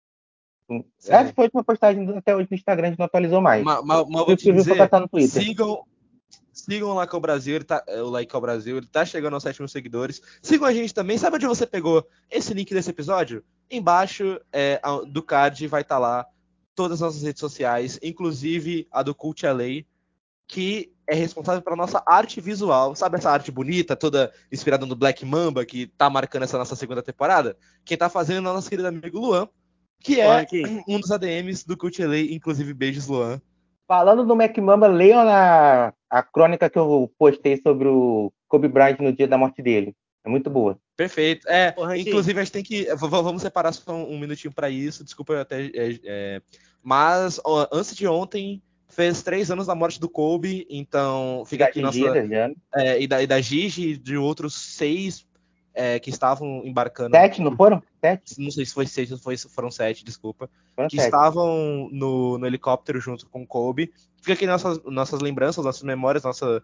Essa foi a última postagem até hoje no Instagram, a gente não atualizou mais. Mas vou te dizer, postar no Twitter. Sigam o Laicão Brasil, o Laicão Brasil, ele tá chegando aos 7 mil seguidores. Sigam a gente também. Sabe onde você pegou esse link desse episódio? Embaixo do card vai estar lá todas as nossas redes sociais, inclusive a do Cult LA, que é responsável pela nossa arte visual. Sabe essa arte bonita, toda inspirada no Black Mamba, que tá marcando essa nossa segunda temporada? Quem tá fazendo é o nosso querido amigo Luan, que é um dos ADMs do Cult LA, inclusive beijos, Luan. Falando do Mac Mamba, leiam a crônica que eu postei sobre o Kobe Bryant no dia da morte dele. É muito boa. Perfeito. Inclusive, a gente tem que. Vamos separar só um minutinho para isso. Desculpa, eu até. Mas, antes de ontem, fez 3 anos da morte do Kobe. Então, fica aqui nossa. E da Gigi e de outros 6 que estavam embarcando. 7, não foram? 7? Não sei se foi 6 ou foram 7, desculpa. Foram que 7. Estavam no helicóptero junto com o Kobe. Fica aqui nossas lembranças, nossas memórias,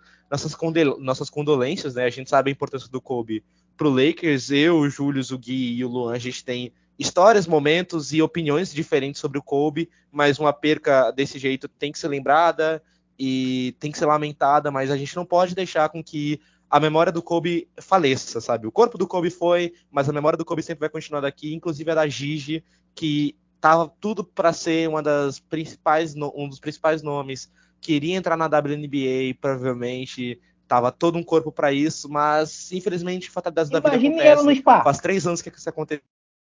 nossas condolências, né? A gente sabe a importância do Kobe pro Lakers. Eu, o Júlio, o Gui e o Luan, a gente tem histórias, momentos e opiniões diferentes sobre o Kobe, mas uma perca desse jeito tem que ser lembrada e tem que ser lamentada, mas a gente não pode deixar com que a memória do Kobe faleça, sabe? O corpo do Kobe foi, mas a memória do Kobe sempre vai continuar daqui, inclusive a da Gigi, que tava tudo para ser um dos principais nomes, queria entrar na WNBA, provavelmente tava todo um corpo para isso, mas infelizmente fatalidades da vida acontecem. Faz 3 anos que isso aconteceu.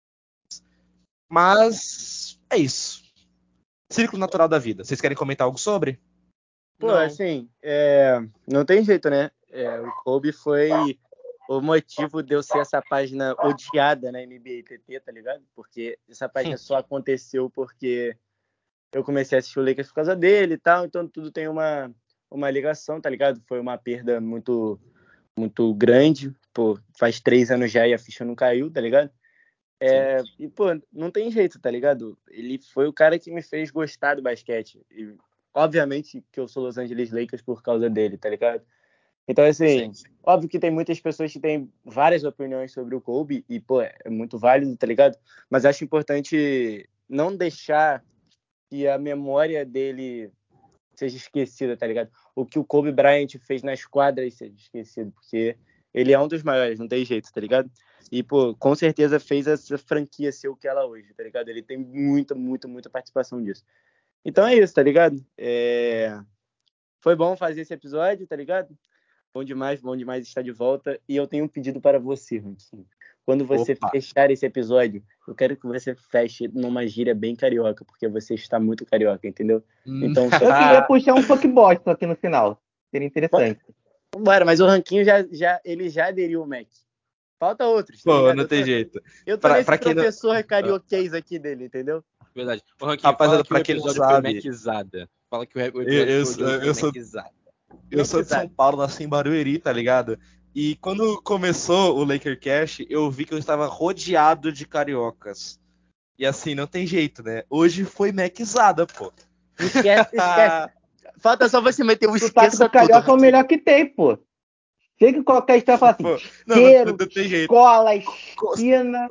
Mas é isso. Círculo natural da vida. Vocês querem comentar algo sobre? Pô, não. Assim, não tem jeito, né? O Kobe foi o motivo de eu ser essa página odiada na NBA TT, tá ligado? Porque essa página só aconteceu porque eu comecei a assistir o Lakers por causa dele e tal, então tudo tem uma ligação, tá ligado? Foi uma perda muito, muito grande, pô, faz 3 anos já e a ficha não caiu, tá ligado? E, pô, não tem jeito, tá ligado? Ele foi o cara que me fez gostar do basquete. E, obviamente que eu sou Los Angeles Lakers por causa dele, tá ligado? Então, assim, óbvio que tem muitas pessoas que têm várias opiniões sobre o Kobe e, pô, é muito válido, tá ligado? Mas acho importante não deixar que a memória dele seja esquecida, tá ligado? O que o Kobe Bryant fez nas quadras seja esquecido, porque ele é um dos maiores, não tem jeito, tá ligado? E, pô, com certeza fez essa franquia ser o que ela é hoje, tá ligado? Ele tem muita, muita, muita participação disso. Então é isso, tá ligado? Foi bom fazer esse episódio, tá ligado? Bom demais estar de volta. E eu tenho um pedido para você, Ranquinho. Quando você fechar esse episódio, eu quero que você feche numa gíria bem carioca, porque você está muito carioca, entendeu? Então, eu queria puxar um fuckboy aqui no final. Seria interessante. Bora, mas o Ranquinho ele já aderiu ao Mac. Falta outros. Pô, tá não tem jeito. Eu tô nesse professor carioquês aqui dele, entendeu? Verdade. O Ranquinho, rapaziada, pra quem não sabe... Fala que o episódio eu sou de São Paulo, nasci em Barueri, tá ligado? E quando começou o LakerCast, eu vi que eu estava rodeado de cariocas. E assim, não tem jeito, né? Hoje foi Maczada, pô. Esquece. Falta só você meter um O sotaque esqueça do carioca é o tudo. melhor que tem, pô. Chega em qualquer história e fala assim, Pô, não cheiro, tem jeito. escola, esquina.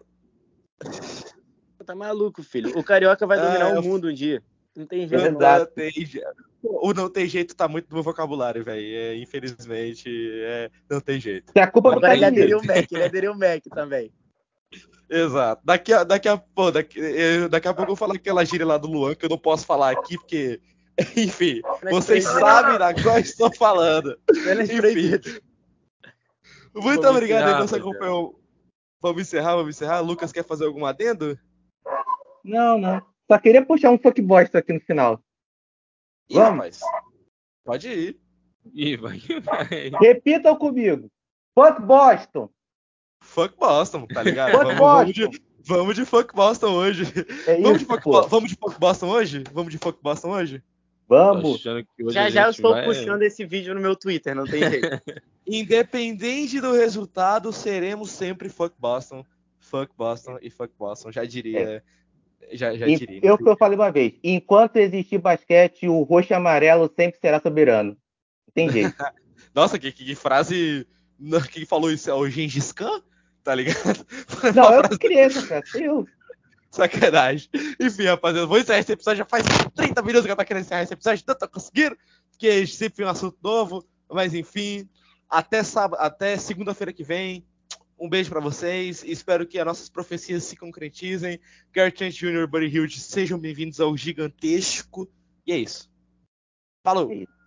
Tá maluco, filho. O carioca vai dominar Ah, o mundo um dia. Não tem jeito, não. Exato. Não tem jeito. O não tem jeito tá muito no meu vocabulário, velho. Infelizmente, não tem jeito. Isso é a culpa do Agora ele aderiu Casimiro. o Mac, ele aderiu o Mac também. Exato. Daqui a pouco eu vou falar aquela gíria lá do Luan que eu não posso falar aqui, porque, enfim, vocês sabem da qual eu estou falando. Cenas Enfim, proibidas. muito Vamos obrigado aí encerrar, que você rapaziada. acompanhou. Vamos encerrar. Lucas quer fazer algum adendo? Não. Só queria puxar um fuck bosta aqui no final. Ih, Vamos? rapaz. Pode ir. Ih, vai. Repitam comigo. Fuck Boston. Fuck Boston, tá ligado? Fuck Boston. Vamos de Fuck Boston hoje. É isso, pô. Vamos de Fuck Boston hoje? Tô Vamos. achando que hoje a Já eu gente estou vai... puxando esse vídeo no meu Twitter, não tem jeito. Independente do resultado, seremos sempre Fuck Boston e Fuck Boston. Já diria. Já diria. Eu falei uma vez. Enquanto existir basquete, o roxo e amarelo sempre será soberano. Não tem jeito. Nossa, que frase. Quem falou isso é o Gengis Khan? Tá ligado? Não, eu que criei essa frase. Eu. Sacanagem. Enfim, rapaziada, vou encerrar esse episódio. Já faz 30 minutos que eu tô querendo encerrar esse episódio, não tô conseguindo, porque sempre um assunto novo. Mas enfim, até segunda-feira que vem. Um beijo pra vocês. Espero que as nossas profecias se concretizem. Gary Trent Jr. e Buddy Hield sejam bem-vindos ao Gigantesco. E é isso. Falou! É isso.